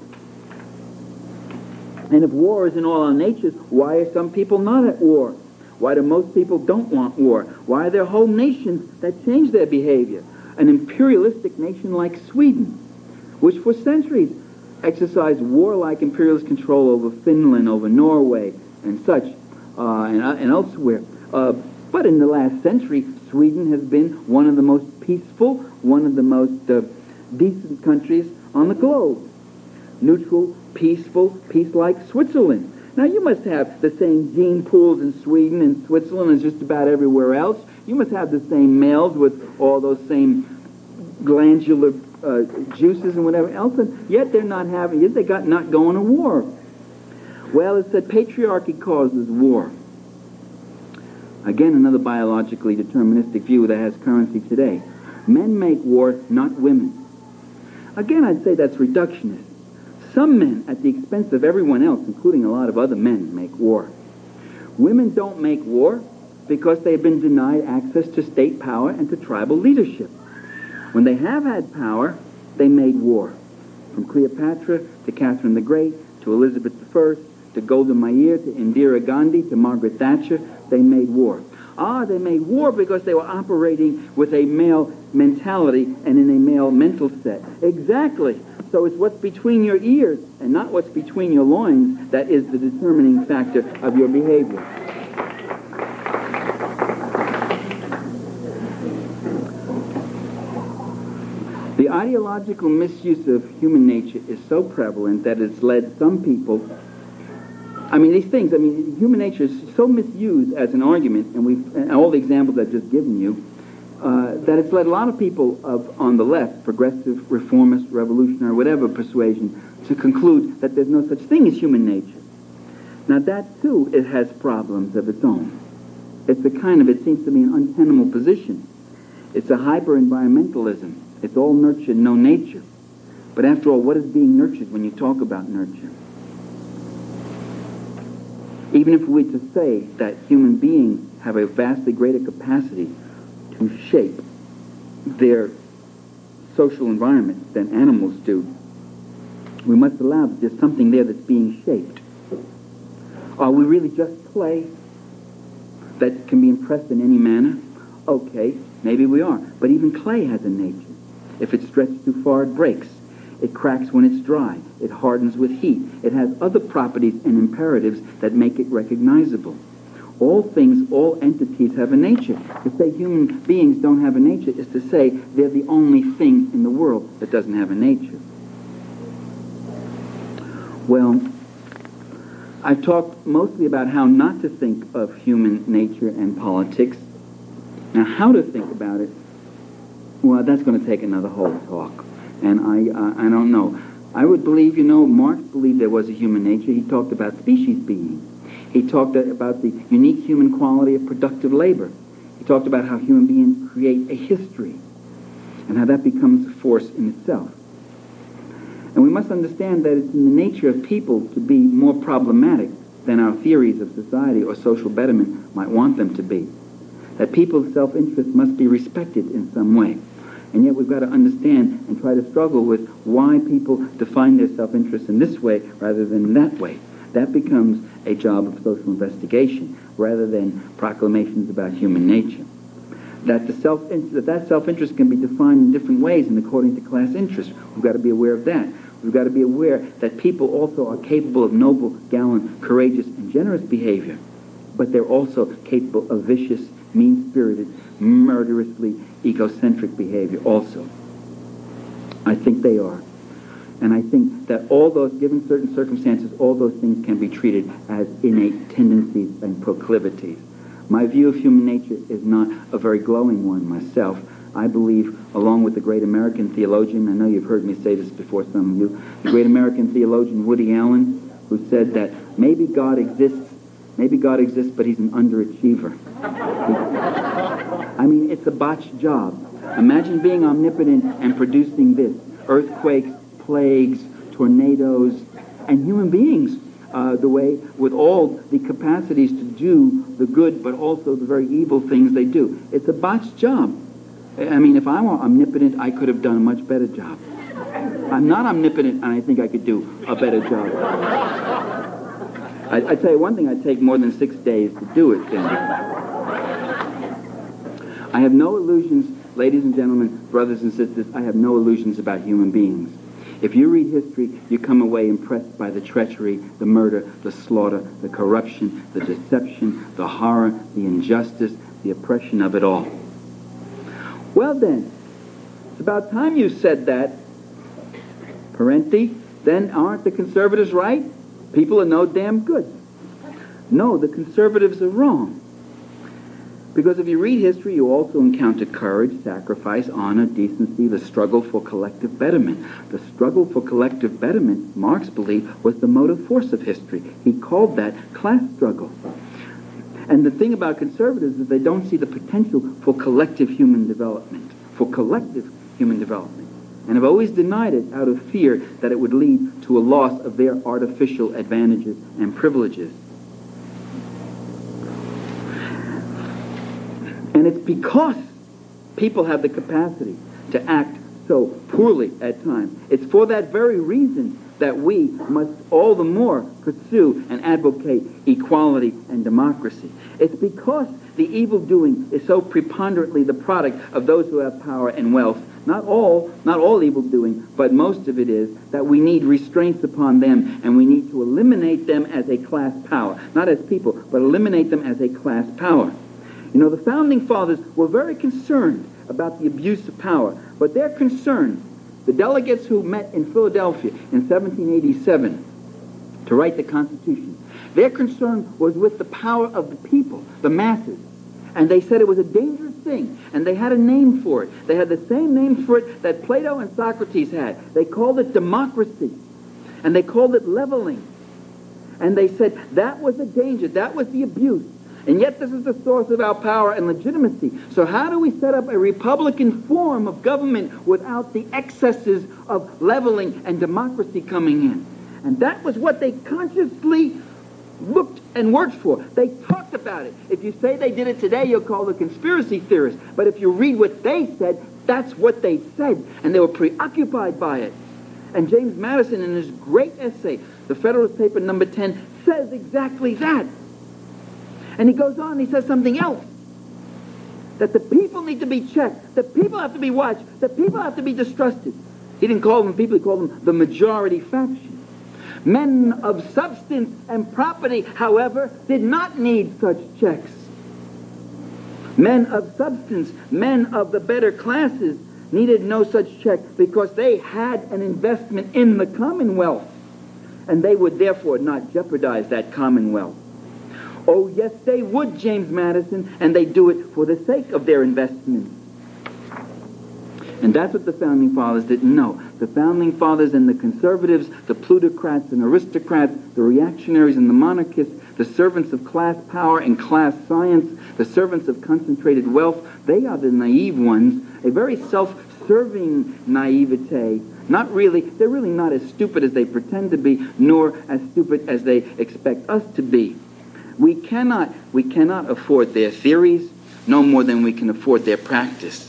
And if war is in all our natures, why are some people not at war? Why do most people don't want war? Why are there whole nations that change their behavior? An imperialistic nation like Sweden, which for centuries exercised warlike imperialist control over Finland, over Norway, and such, uh, and, uh, and elsewhere. Uh, but in the last century, Sweden has been one of the most peaceful, one of the most uh, decent countries on the globe. Neutral, peaceful, peace-like Switzerland. Now, you must have the same gene pools in Sweden and Switzerland as just about everywhere else. You must have the same males with all those same glandular uh, juices and whatever else, and yet they're not having, yet they got not going to war. Well, it's that patriarchy causes war. Again, another biologically deterministic view that has currency today. Men make war, not women. Again, I'd say that's reductionist. Some men, at the expense of everyone else, including a lot of other men, make war. Women don't make war because they've been denied access to state power and to tribal leadership. When they have had power, they made war. From Cleopatra to Catherine the Great, to Elizabeth the First, to Golda Meir, to Indira Gandhi, to Margaret Thatcher, they made war. Ah, they made war because they were operating with a male mentality and in a male mental set. Exactly. So it's what's between your ears and not what's between your loins that is the determining factor of your behavior. The ideological misuse of human nature is so prevalent that it's led some people, I mean, these things, I mean, human nature is so misused as an argument, and we've, and all the examples I've just given you, uh, that it's led a lot of people of, on the left, progressive, reformist, revolutionary, whatever persuasion, to conclude that there's no such thing as human nature. Now that, too, it has problems of its own. It's a kind of, it seems to be an untenable position. It's a hyper-environmentalism. It's all nurture, no nature. But after all, what is being nurtured when you talk about nurture? Even if we were to say that human beings have a vastly greater capacity to shape their social environment than animals do, we must allow that there's something there that's being shaped. Are we really just clay that can be impressed in any manner? Okay, maybe we are. But even clay has a nature. If it's stretched too far, it breaks. It cracks when it's dry. It hardens with heat. It has other properties and imperatives that make it recognizable. All things, all entities have a nature. To say human beings don't have a nature is to say they're the only thing in the world that doesn't have a nature. Well, I've talked mostly about how not to think of human nature and politics. Now, how to think about it, well, that's going to take another whole talk. And I uh, I don't know. I would believe, you know, Marx believed there was a human nature. He talked about species being. He talked about the unique human quality of productive labor. He talked about how human beings create a history and how that becomes a force in itself. And we must understand that it's in the nature of people to be more problematic than our theories of society or social betterment might want them to be. That people's self-interest must be respected in some way. And yet we've got to understand and try to struggle with why people define their self-interest in this way rather than that way. That becomes a job of social investigation rather than proclamations about human nature. That the self that, that self-interest can be defined in different ways and according to class interest. We've got to be aware of that. We've got to be aware that people also are capable of noble, gallant, courageous, and generous behavior, but they're also capable of vicious, mean-spirited, murderously egocentric behavior also. I think they are. And I think that all those, given certain circumstances, all those things can be treated as innate tendencies and proclivities. My view of human nature is not a very glowing one myself. I believe, along with the great American theologian, I know you've heard me say this before, some of you, the great American theologian Woody Allen, who said that maybe God exists, maybe God exists, but he's an underachiever. I mean, it's a botched job. Imagine being omnipotent and producing this: earthquakes, plagues, tornadoes, and human beings, uh, the way, with all the capacities to do the good, but also the very evil things they do. It's a botched job. I mean, if I were omnipotent, I could have done a much better job. I'm not omnipotent, and I think I could do a better job. I, I tell you one thing, I'd take more than six days to do it then. I have no illusions, ladies and gentlemen, brothers and sisters, I have no illusions about human beings. If you read history, you come away impressed by the treachery, the murder, the slaughter, the corruption, the deception, the horror, the injustice, the oppression of it all. Well then, it's about time you said that, Parenti. Then aren't the conservatives right? People are no damn good. No, the conservatives are wrong. Because if you read history, you also encounter courage, sacrifice, honor, decency, the struggle for collective betterment. The struggle for collective betterment, Marx believed, was the motive force of history. He called that class struggle. And the thing about conservatives is they don't see the potential for collective human development, for collective human development. And have always denied it out of fear that it would lead to a loss of their artificial advantages and privileges. And it's because people have the capacity to act so poorly at times. It's for that very reason that we must all the more pursue and advocate equality and democracy. It's because the evil doing is so preponderantly the product of those who have power and wealth. Not all, not all evil doing, but most of it is that we need restraints upon them, and we need to eliminate them as a class power. Not as people, but eliminate them as a class power. You know, the Founding Fathers were very concerned about the abuse of power, but their concern, the delegates who met in Philadelphia in seventeen eighty-seven to write the Constitution, their concern was with the power of the people, the masses. And they said it was a dangerous thing, and they had a name for it. They had the same name for it that Plato and Socrates had. They called it democracy, and they called it leveling. And they said that was the danger, that was the abuse. And yet this is the source of our power and legitimacy. So how do we set up a Republican form of government without the excesses of leveling and democracy coming in? And that was what they consciously looked and worked for. They talked about it. If you say they did it today, you'll call them conspiracy theorists. But if you read what they said, that's what they said. And they were preoccupied by it. And James Madison, in his great essay, The Federalist Paper number ten, says exactly that. And he goes on, he says something else. That the people need to be checked. The people have to be watched. The people have to be distrusted. He didn't call them people, he called them the majority faction. Men of substance and property, however, did not need such checks. Men of substance, men of the better classes, needed no such check because they had an investment in the Commonwealth. And they would therefore not jeopardize that Commonwealth. Oh, yes, they would, James Madison, and they do it for the sake of their investments. And that's what the Founding Fathers didn't know. The Founding Fathers and the conservatives, the plutocrats and aristocrats, the reactionaries and the monarchists, the servants of class power and class science, the servants of concentrated wealth, they are the naive ones, a very self-serving naivete. Not really, they're really not as stupid as they pretend to be, nor as stupid as they expect us to be. We cannot, we cannot afford their theories, no more than we can afford their practice.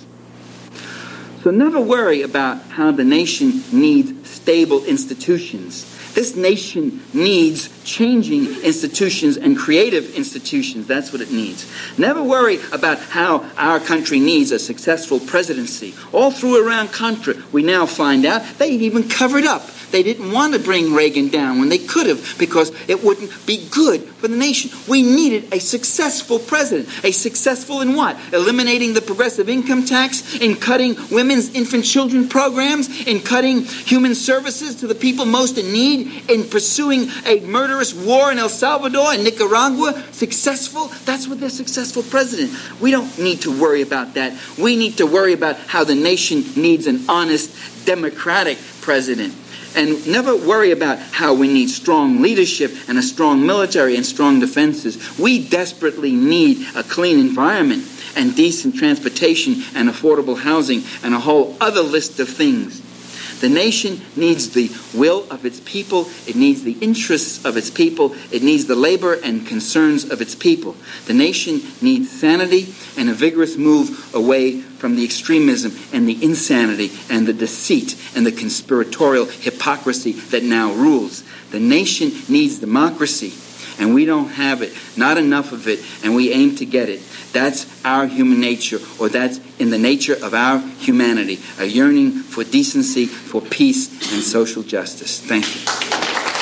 So never worry about how the nation needs stable institutions. This nation needs changing institutions and creative institutions. That's what it needs. Never worry about how our country needs a successful presidency. All through Iran-Contra, we now find out they even covered up They didn't want to bring Reagan down when they could have, because it wouldn't be good for the nation. We needed a successful president. A successful in what? Eliminating the progressive income tax, in cutting women's infant children programs, in cutting human services to the people most in need, in pursuing a murderous war in El Salvador and Nicaragua. Successful? That's what they're successful president. We don't need to worry about that. We need to worry about how the nation needs an honest, democratic president. And never worry about how we need strong leadership and a strong military and strong defenses. We desperately need a clean environment and decent transportation and affordable housing and a whole other list of things. The nation needs the will of its people. It needs the interests of its people. It needs the labor and concerns of its people. The nation needs sanity and a vigorous move away from the extremism and the insanity and the deceit and the conspiratorial hypocrisy that now rules. The nation needs democracy, and we don't have it, not enough of it, and we aim to get it. That's our human nature, or that's in the nature of our humanity, a yearning for decency, for peace, and social justice. Thank you.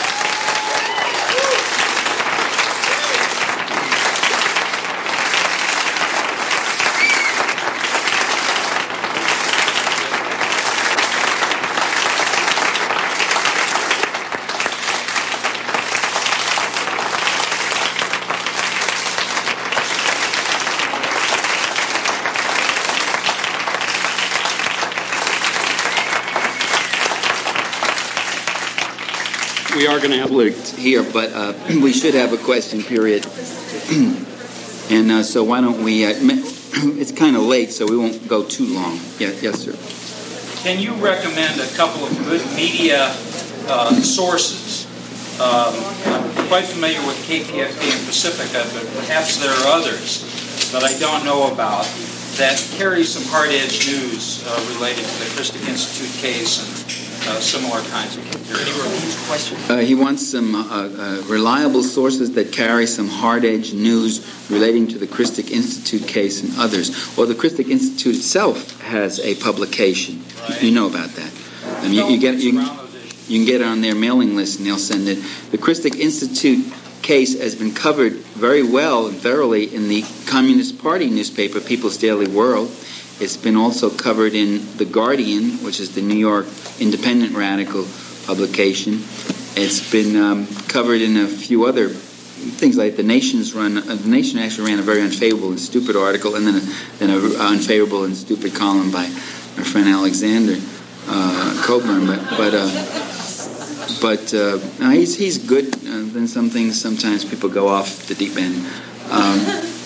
We are going to have Luke here, but uh, we should have a question period. And uh, so why don't we, uh, it's kind of late, so we won't go too long. Yeah, yes, sir. Can you recommend a couple of good media uh, sources? Um, I'm quite familiar with K P F K and Pacifica, but perhaps there are others that I don't know about that carry some hard-edged news uh, related to the Christic Institute case and Uh, similar kinds of questions. Uh, he wants some uh, uh, reliable sources that carry some hard-edged news relating to the Christic Institute case and others. Well, the Christic Institute itself has a publication. Right. You know about that. I mean, you, you get you, you can get it on their mailing list, and they'll send it. The Christic Institute case has been covered very well and thoroughly in the Communist Party newspaper, People's Daily World. It's been also covered in The Guardian, which is the New York independent radical publication. It's been um, covered in a few other things, like The Nation's run. Uh, the Nation actually ran a very unfavorable and stupid article, and then a, then an unfavorable and stupid column by our friend Alexander uh, Coburn. But but uh, but uh, no, he's he's good. Uh, then some things sometimes people go off the deep end. Um,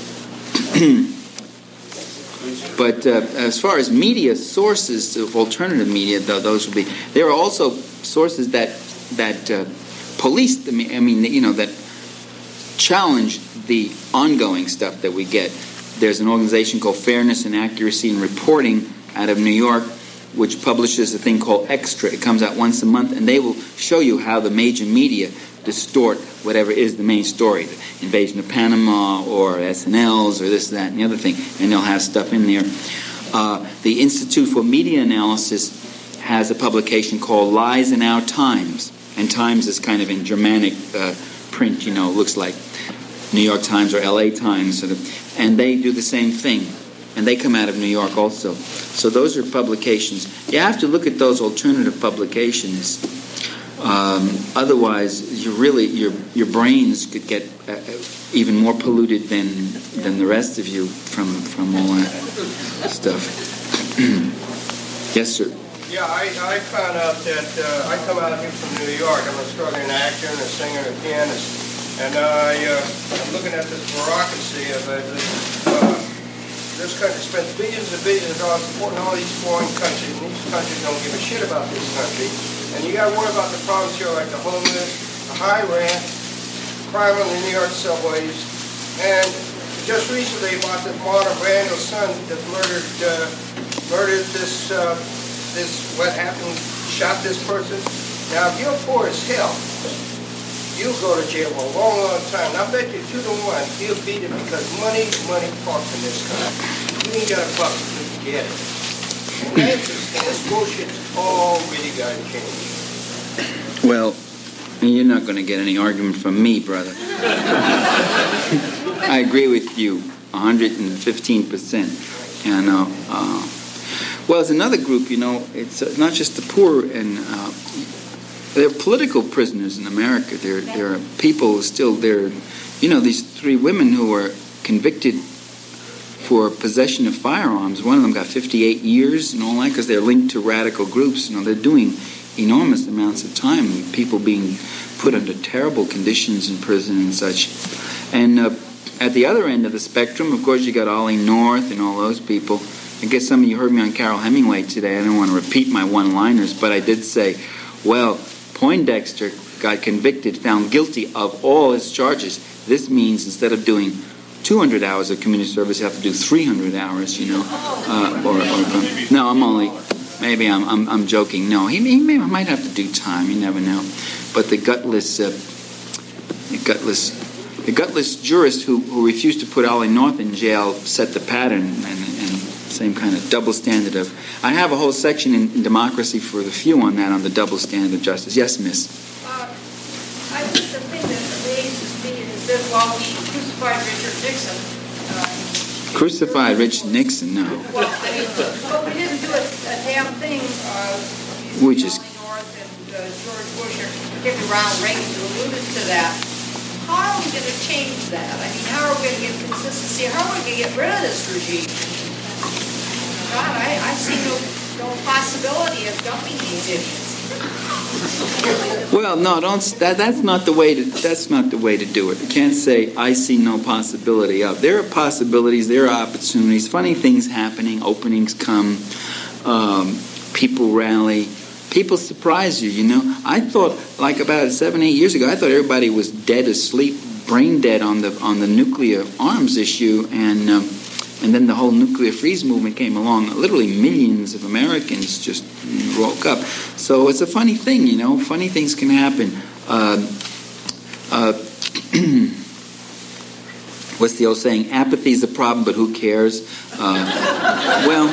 But uh, as far as media sources of alternative media, though, those would be. There are also sources that that uh, police the. I mean, you know, that challenge the ongoing stuff that we get. There's an organization called Fairness and Accuracy in Reporting out of New York, which publishes a thing called Extra. It comes out once a month, and they will show you how the major media distort whatever is the main story, the invasion of Panama or S N L's or this, that, and the other thing, and they'll have stuff in there. Uh, the Institute for Media Analysis has a publication called Lies in Our Times, and Times is kind of in Germanic uh, print, you know, it looks like New York Times or L A Times, sort of, and they do the same thing, and they come out of New York also. So those are publications. You have to look at those alternative publications. Um, otherwise, you really your your brains could get uh, even more polluted than than the rest of you from from all that stuff. Yes, sir. Yeah, I, I found out that uh, I come out here from New York. I'm a struggling actor and a singer and a pianist, and I uh, I'm looking at this bureaucracy of uh, uh, this country spends billions and billions of dollars supporting all these foreign countries, and these countries don't give a shit about this country. And you got to worry about the problems here, like the homeless, the high rent, crime on the New York subways. And just recently, about this Marlon Brando's son that murdered, uh, murdered this, uh, this what happened, shot this person. Now, if you're poor as hell, you'll go to jail for a long, long time. And I bet you two to one, he'll beat it because money, money talks in this country. You ain't got a buck to get it. And this bullshit's already got to change. Well, you're not going to get any argument from me, brother. I agree with you one hundred fifteen percent. And, uh, uh, well, there's another group, you know, it's uh, not just the poor, and uh, they're political prisoners in America. There, there are people who still, there, you know, these three women who were convicted for possession of firearms. One of them got fifty-eight years and all that because they're linked to radical groups. You know, they're doing enormous amounts of time. People being put under terrible conditions in prison and such. And uh, at the other end of the spectrum, of course, you got Ollie North and all those people. I guess some of you heard me on Carol Hemingway today. I don't want to repeat my one-liners, but I did say, well, Poindexter got convicted, found guilty of all his charges. This means instead of doing two hundred hours of community service, you have to do three hundred hours, you know. Uh, or, or, no, I'm only, maybe I'm I'm, I'm joking. No, he, he may, might have to do time. You never know. But the gutless, uh, the gutless, the gutless jurist who, who refused to put Ollie North in jail set the pattern, and, and same kind of double standard of. I have a whole section in, in Democracy for the Few on that, on the double standard of justice. Yes, Miss. Uh, I think the thing that amazes me is that while we crucified Richard Nixon. Uh, crucified Richard Nixon? No. Well, I mean, but we didn't do a, a damn thing. Uh, we just. North and uh, George Bush, or particularly Ronald Reagan, who alluded to that. How are we going to change that? I mean, how are we going to get consistency? How are we going to get rid of this regime? God, I, I see no, no possibility of dumping these idiots. Well, no, don't. That, that's not the way to. That's not the way to do it. You can't say I see no possibility of. There are possibilities. There are opportunities. Funny things happening. Openings come. Um, people rally. People surprise you. You know, I thought like about seven, eight years ago, I thought everybody was dead asleep, brain dead on the on the nuclear arms issue, and. Um, And then the whole nuclear freeze movement came along. Literally millions of Americans just woke up. So it's a funny thing, you know. Funny things can happen. Uh, uh, what's the old saying? Apathy is a problem, but who cares? Uh, well,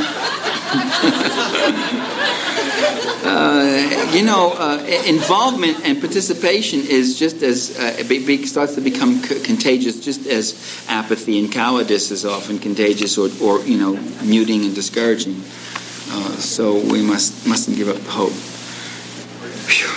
uh, you know, uh, involvement and participation is just as uh, be, be, starts to become c- contagious, just as apathy and cowardice is often contagious, or, or you know, muting and discouraging. Uh, so we must mustn't give up hope. Whew.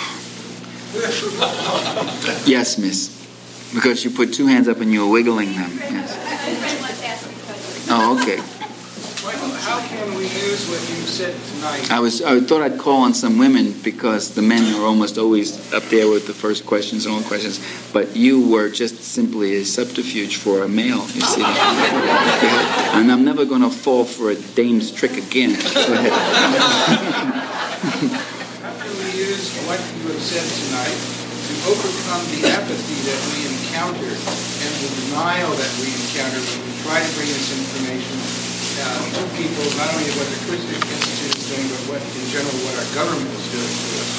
Yes, Miss. Because you put two hands up and you were wiggling them. Yes. Oh, okay. How can we use what you said tonight? I was. I thought I'd call on some women because the men are almost always up there with the first questions and all questions. But you were just simply a subterfuge for a male. You see that? And I'm never going to fall for a dame's trick again. Go ahead. How can we use what you have said tonight to overcome the apathy that we encounter and the denial that we encounter when we try to bring this information uh, to people, not only what the Christian Institute is doing, but what, in general, what our government is doing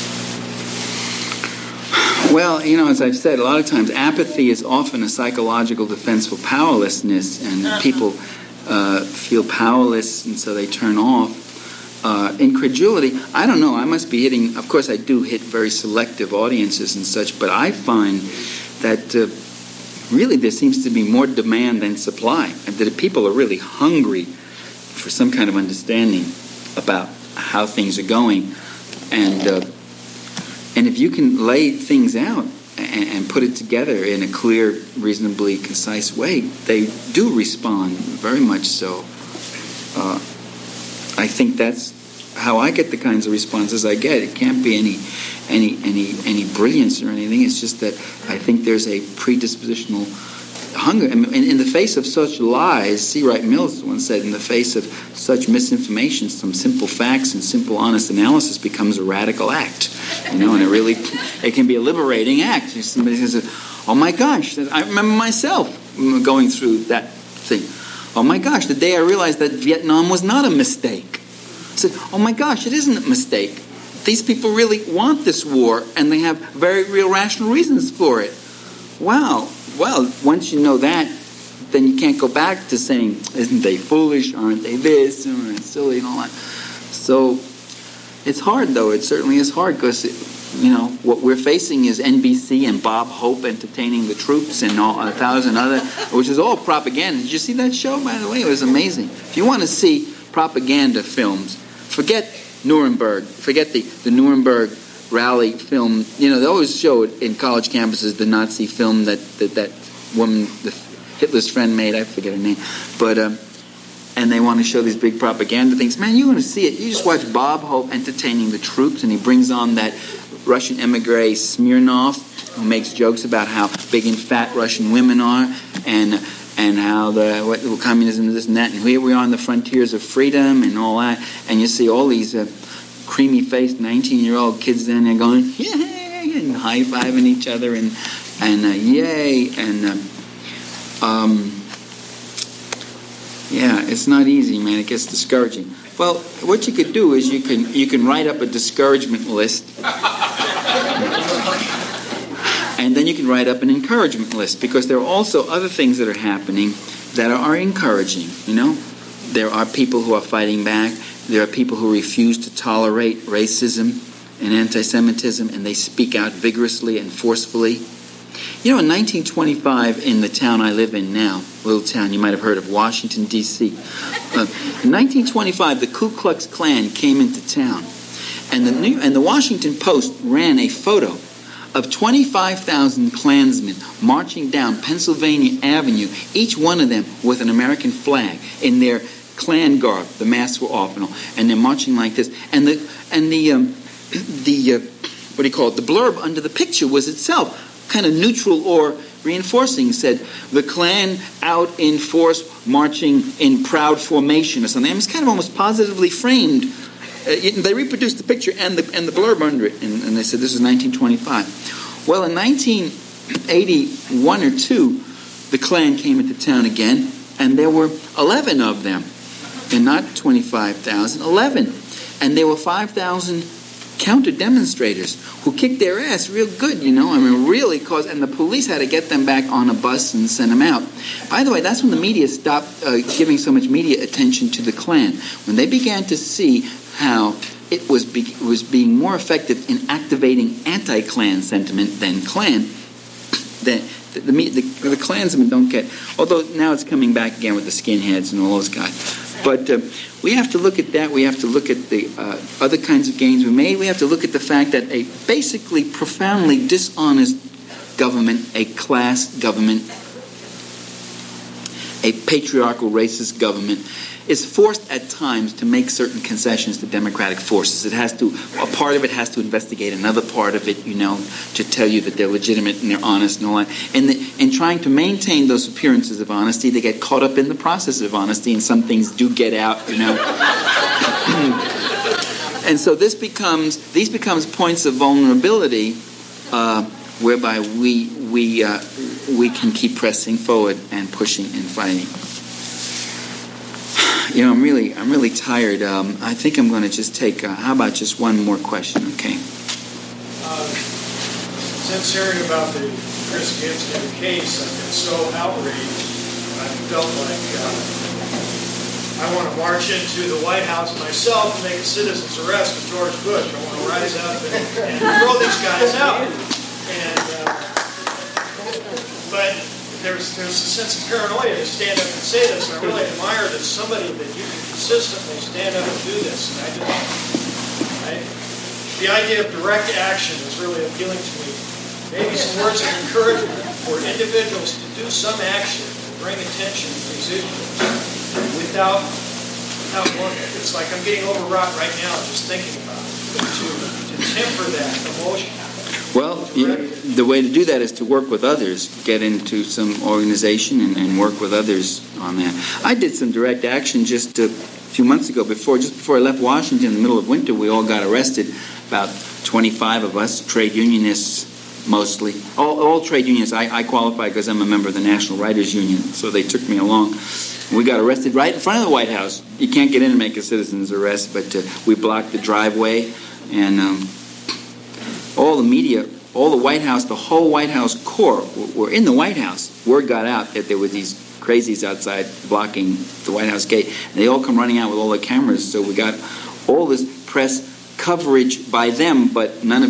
to us? Well, you know, as I've said, a lot of times apathy is often a psychological defense for powerlessness, and people uh, feel powerless, and so they turn off. Uh, incredulity, I don't know, I must be hitting, of course I do hit very selective audiences and such, but I find that uh, really there seems to be more demand than supply, and that people are really hungry for some kind of understanding about how things are going. And uh, and if you can lay things out and, and put it together in a clear, reasonably concise way, they do respond, very much so. Uh, I think that's how I get the kinds of responses I get. It can't be any any any any brilliance or anything. It's just that I think there's a predispositional hunger. I mean, in, in the face of such lies, C. Wright Mills once said, in the face of such misinformation, some simple facts and simple honest analysis becomes a radical act. You know, and it really, it can be a liberating act. Somebody says, oh my gosh, I remember myself going through that thing. Oh my gosh, the day I realized that Vietnam was not a mistake. I said, oh my gosh, it isn't a mistake. These people really want this war, and they have very real rational reasons for it. Wow. Well, once you know that, then you can't go back to saying, isn't they foolish, aren't they this, aren't they silly, and all that. So it's hard, though. It certainly is hard, because you know, what we're facing is N B C and Bob Hope entertaining the troops and all, a thousand other, which is all propaganda. Did you see that show, by the way? It was amazing. If you want to see propaganda films, forget Nuremberg, forget the, the Nuremberg rally film. You know, they always show it in college campuses, the Nazi film that that, that woman, the, Hitler's friend made, I forget her name, but um, and they want to show these big propaganda things. Man, you want to see it. You just watch Bob Hope entertaining the troops, and he brings on that Russian emigre Smirnov, who makes jokes about how big and fat Russian women are, and and how the what, what communism is this and that, and here we are on the frontiers of freedom and all that, and you see all these uh, creamy-faced nineteen-year-old kids in there going, yay, and high-fiving each other, and, and uh, yay, and... Uh, Um, yeah, it's not easy, man. It gets discouraging. Well, what you could do is you can you can write up a discouragement list, and then you can write up an encouragement list, because there are also other things that are happening that are encouraging. You know, there are people who are fighting back. There are people who refuse to tolerate racism and anti-Semitism, and they speak out vigorously and forcefully. You know, in nineteen twenty-five, in the town I live in now, little town you might have heard of, Washington, D C, uh, in nineteen twenty-five, the Ku Klux Klan came into town, and the New, and the Washington Post ran a photo of twenty-five thousand Klansmen marching down Pennsylvania Avenue, each one of them with an American flag in their Klan garb. The masks were optional, and they're marching like this. And the and the um, the uh, what do you call it? The blurb under the picture was itself kind of neutral or reinforcing. Said the Klan out in force, marching in proud formation or something. It was kind of almost positively framed. Uh, it, they reproduced the picture and the and the blurb under it, and, and they said this is nineteen twenty-five. Well, in nineteen eighty-one or two, the Klan came into town again, and there were eleven of them, and not twenty-five thousand, eleven, and there were five thousand counter-demonstrators who kicked their ass real good, you know, I mean, really caused, and the police had to get them back on a bus and send them out. By the way, that's when the media stopped uh, giving so much media attention to the Klan. When they began to see how it was be- was being more effective in activating anti-Klan sentiment than Klan, then the, the, the, the Klansmen don't get, although now it's coming back again with the skinheads and all those guys. But uh, we have to look at that. We have to look at the uh, other kinds of gains we made. We have to look at the fact that a basically profoundly dishonest government, a class government, a patriarchal racist government, is forced at times to make certain concessions to democratic forces. It has to, a part of it has to investigate another part of it, you know, to tell you that they're legitimate and they're honest and all that. And the, in trying to maintain those appearances of honesty, they get caught up in the process of honesty, and some things do get out, you know. And so this becomes, these becomes points of vulnerability uh, whereby we we uh, we can keep pressing forward and pushing and fighting. You know, I'm really, I'm really tired. Um, I think I'm going to just take. Uh, how about just one more question? Okay. Uh, since hearing about the Chris Ginster case, I've been so outraged. I felt like uh, I want to march into the White House myself and make a citizen's arrest of George Bush. I want to rise up and, and throw these guys out. And uh, but. There's, there's a sense of paranoia to stand up and say this. I really admire that somebody that you can consistently stand up and do this. And I just, I, the idea of direct action is really appealing to me. Maybe some words of encouragement for individuals to do some action and bring attention to these issues without, without one. It's like I'm getting overwrought right now just thinking about it. To, to temper that emotion. Well, you, the way to do that is to work with others, get into some organization and, and work with others on that. I did some direct action just a few months ago, before just before I left Washington in the middle of winter. We all got arrested, about twenty-five of us, trade unionists mostly. All, all trade unions. I, I qualify because I'm a member of the National Writers Union, so they took me along. We got arrested right in front of the White House. You can't get in and make a citizen's arrest, but uh, we blocked the driveway, and... Um, all the media, all the White House, the whole White House corps were in the White House. Word got out that there were these crazies outside blocking the White House gate. And they all come running out with all their cameras. So we got all this press coverage by them, but none of it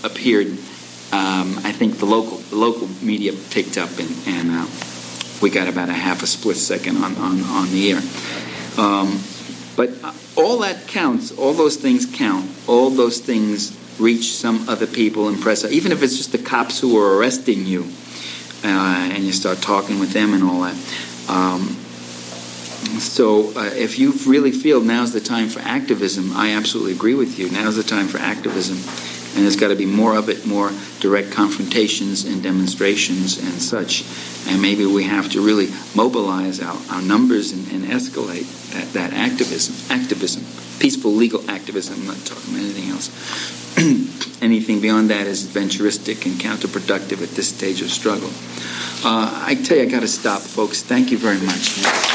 appeared, um, I think the local the local media picked up, and, and uh, we got about a half a split second on, on, on the air. Um, but all that counts. All those things count. All those things reach some other people, impress, even if it's just the cops who are arresting you, uh, and you start talking with them and all that. Um, so uh, if you really feel now's the time for activism, I absolutely agree with you. Now's the time for activism, and there's got to be more of it, more direct confrontations and demonstrations and such. And maybe we have to really mobilize our, our numbers and, and escalate that, that activism, activism, peaceful legal activism. I'm not talking about anything else. Anything beyond that is adventuristic and counterproductive at this stage of struggle. Uh, I tell you, I got to stop, folks. Thank you very much.